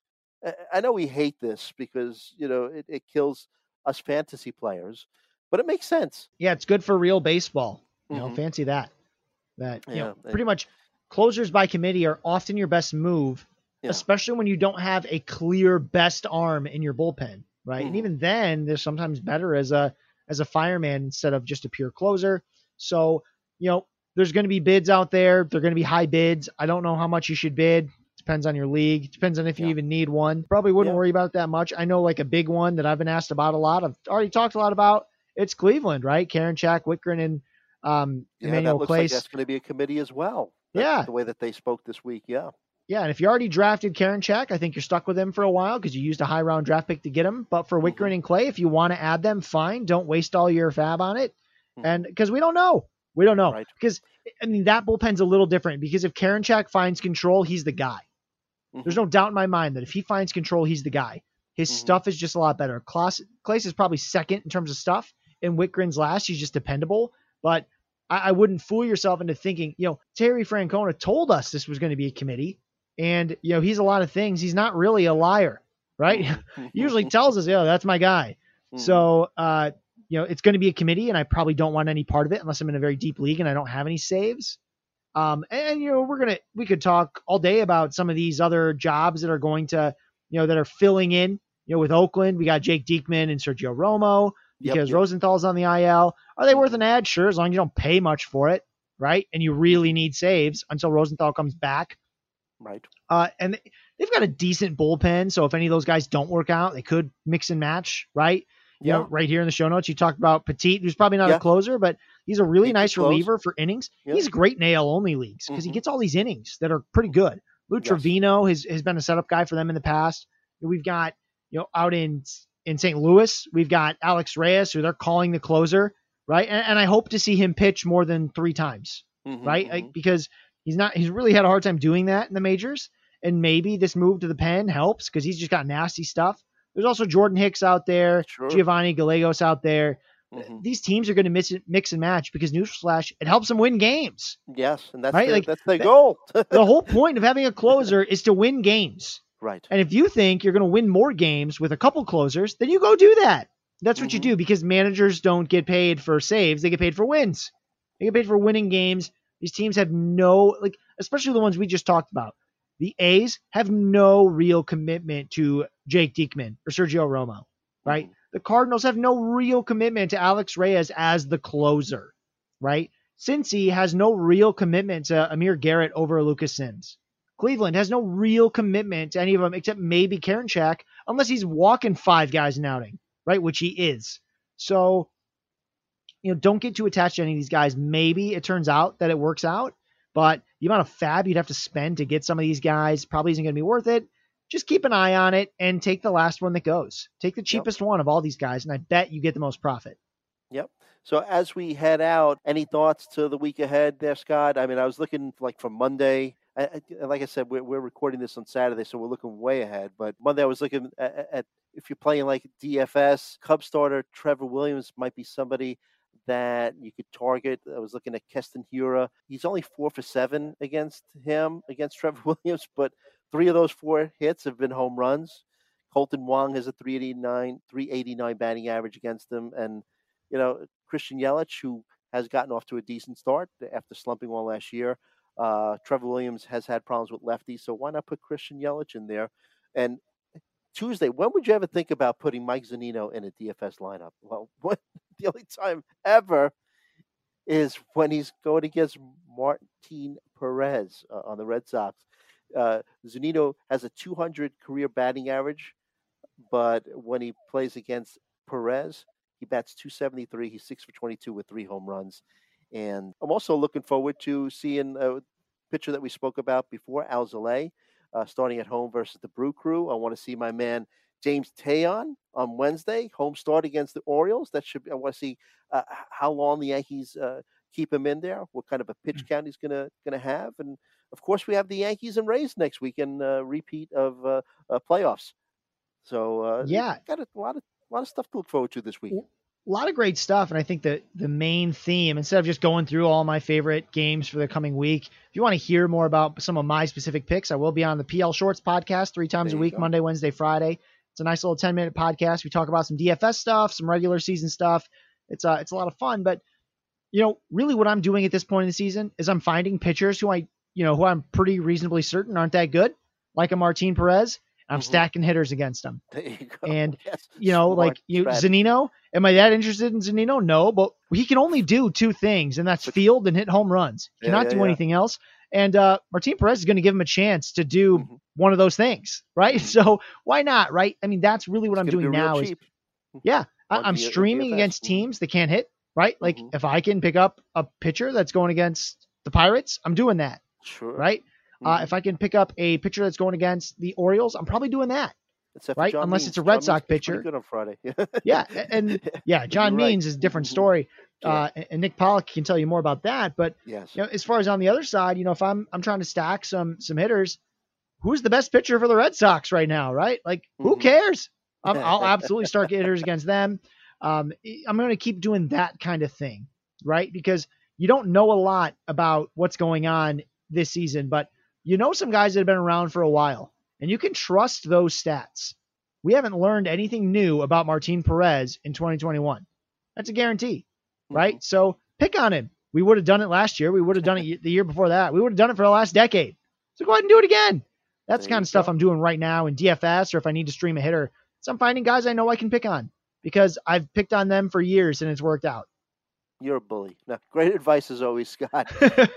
I know we hate this because, it kills us fantasy players, but it makes sense. Yeah, it's good for real baseball. Mhm. Fancy that. Yeah, Pretty much closers by committee are often your best move, Yeah. especially when you don't have a clear best arm in your bullpen, right? And Mhm. even then, they're sometimes better as a fireman instead of just a pure closer. So, there's going to be bids out there. They're going to be high bids. I don't know how much you should bid. Depends on your league. Depends on if you Yeah. even need one. Probably wouldn't Yeah. worry about it that much. I know like a big one that I've been asked about a lot. I've already talked a lot about. It's Cleveland, right? Karinchak, Wittgren, and Yeah, Emmanuel that looks like Clace. that's going to be a committee as well. Yeah. The way that they spoke this week. Yeah. Yeah, and if you already drafted Karinchak, I think you're stuck with him for a while because you used a high round draft pick to get him. But for Wittgren and Clay, if you want to add them, fine. Don't waste all your fab on it. And because we don't know. We don't know. Right. Because, that bullpen's a little different because if Karinchak finds control, he's the guy. There's no doubt in my mind that if he finds control, he's the guy. His stuff is just a lot better. Clace is probably second in terms of stuff, and Wittgren's last. He's just dependable. But I wouldn't fool yourself into thinking, Terry Francona told us this was going to be a committee, and, he's a lot of things. He's not really a liar, right? He usually tells us, that's my guy. So, it's going to be a committee, and I probably don't want any part of it unless I'm in a very deep league and I don't have any saves. We could talk all day about some of these other jobs that are going to, that are filling in, with Oakland. We got Jake Diekman and Sergio Romo because Rosenthal's on the IL. Are they worth an ad? Sure, as long as you don't pay much for it, right? And you really need saves until Rosenthal comes back. Right. And they've got a decent bullpen. So if any of those guys don't work out, they could mix and match, right? Right here in the show notes, you talked about Petit, who's probably not a closer, but he's a really nice reliever for innings. Yeah. He's great in AL only leagues because he gets all these innings that are pretty good. Lou Trevino has been a setup guy for them in the past. We've got, out in St. Louis, we've got Alex Reyes, who they're calling the closer, right? And I hope to see him pitch more than 3 times, right? Because he's really had a hard time doing that in the majors. And maybe this move to the pen helps because he's just got nasty stuff. There's also Jordan Hicks out there, Giovanni Gallegos out there. These teams are going to mix and match because newsflash, it helps them win games. Yes, and that's right? That's their goal. The whole point of having a closer is to win games. Right. And if you think you're going to win more games with a couple closers, then you go do that. That's what you do because managers don't get paid for saves. They get paid for wins. They get paid for winning games. These teams have no, especially the ones we just talked about. The A's have no real commitment to Jake Diekman or Sergio Romo, right? The Cardinals have no real commitment to Alex Reyes as the closer, right? Cincy has no real commitment to Amir Garrett over Lucas Sims. Cleveland has no real commitment to any of them except maybe Karinchak, unless he's walking 5 guys an outing, right? Which he is. So, don't get too attached to any of these guys. Maybe it turns out that it works out. But the amount of fab you'd have to spend to get some of these guys probably isn't going to be worth it. Just keep an eye on it and take the last one that goes. Take the cheapest one of all these guys, and I bet you get the most profit. Yep. So as we head out, any thoughts to the week ahead there, Scott? I mean, I was looking for Monday. Like I said, we're recording this on Saturday, so we're looking way ahead. But Monday, I was looking at if you're playing like DFS, Cub starter Trevor Williams might be somebody that you could target. I was looking at Keston Hiura. He's only 4 for 7 against Trevor Williams, but 3 of those 4 hits have been home runs. Colton Wong has a 389 batting average against him. And, Christian Yelich, who has gotten off to a decent start after slumping all last year. Trevor Williams has had problems with lefties, so why not put Christian Yelich in there? And Tuesday, when would you ever think about putting Mike Zunino in a DFS lineup? Well, the only time ever is when he's going against Martin Perez on the Red Sox. Zunino has a 200 career batting average, but when he plays against Perez, he bats 273. He's 6 for 22 with 3 home runs. And I'm also looking forward to seeing a pitcher that we spoke about before, Alzolay, starting at home versus the Brew Crew. I want to see my man James Taillon on Wednesday, home start against the Orioles. I want to see how long the Yankees keep him in there, what kind of a pitch count he's gonna have, and of course we have the Yankees and Rays next week in repeat of playoffs. So got a lot of stuff to look forward to this week. lot of great stuff. And I think that the main theme, instead of just going through all my favorite games for the coming week, if you want to hear more about some of my specific picks, I will be on the PL Shorts podcast 3 times a week, Monday, Wednesday, Friday. It's a nice little 10-minute podcast. We talk about some DFS stuff, some regular season stuff. It's a lot of fun, but really what I'm doing at this point in the season is I'm finding pitchers who I'm pretty reasonably certain aren't that good, like a Martin Perez. I'm stacking hitters against them. There you go. And, yes. Zunino, am I that interested in Zunino? No, but he can only do 2 things, and that's field and hit home runs. He cannot do anything else. And Martin Perez is going to give him a chance to do one of those things, right? So why not, right? I mean, that's really what I'm doing now. I'm streaming against teams that can't hit, right? Like if I can pick up a pitcher that's going against the Pirates, I'm doing that, right? If I can pick up a pitcher that's going against the Orioles, I'm probably doing that. Except right? Unless it's a Red Sox pitcher. Good on Friday. John Means is a different story. And Nick Pollock can tell you more about that. But as far as on the other side, if I'm trying to stack some hitters, who's the best pitcher for the Red Sox right now, right? Like, who cares? I'll absolutely start hitters against them. I'm going to keep doing that kind of thing, right? Because you don't know a lot about what's going on this season, but some guys that have been around for a while. And you can trust those stats. We haven't learned anything new about Martin Perez in 2021. That's a guarantee, right? So pick on him. We would have done it last year. We would have done it the year before that. We would have done it for the last decade. So go ahead and do it again. That's the kind of stuff I'm doing right now in DFS, or if I need to stream a hitter. So I'm finding guys I know I can pick on because I've picked on them for years and it's worked out. You're a bully. No, great advice as always, Scott.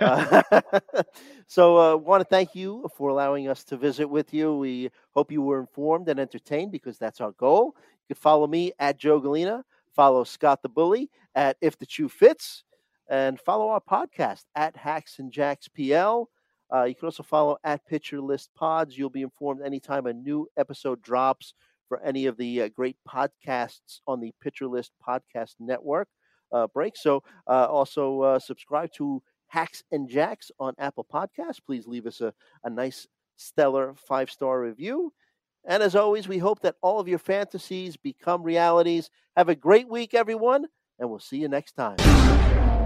So want to thank you for allowing us to visit with you. We hope you were informed and entertained because that's our goal. You can follow me at Joe Galena, follow Scott the Bully at If the Shoe Fits, and follow our podcast at Hacks and Jacks PL. You can also follow at Pitcher List Pods. You'll be informed anytime a new episode drops for any of the great podcasts on the Pitcher List Podcast Network. Break. So also subscribe to Hacks and Jacks on Apple Podcasts. Please leave us a nice, stellar 5-star review. And as always, we hope that all of your fantasies become realities. Have a great week, everyone, and we'll see you next time.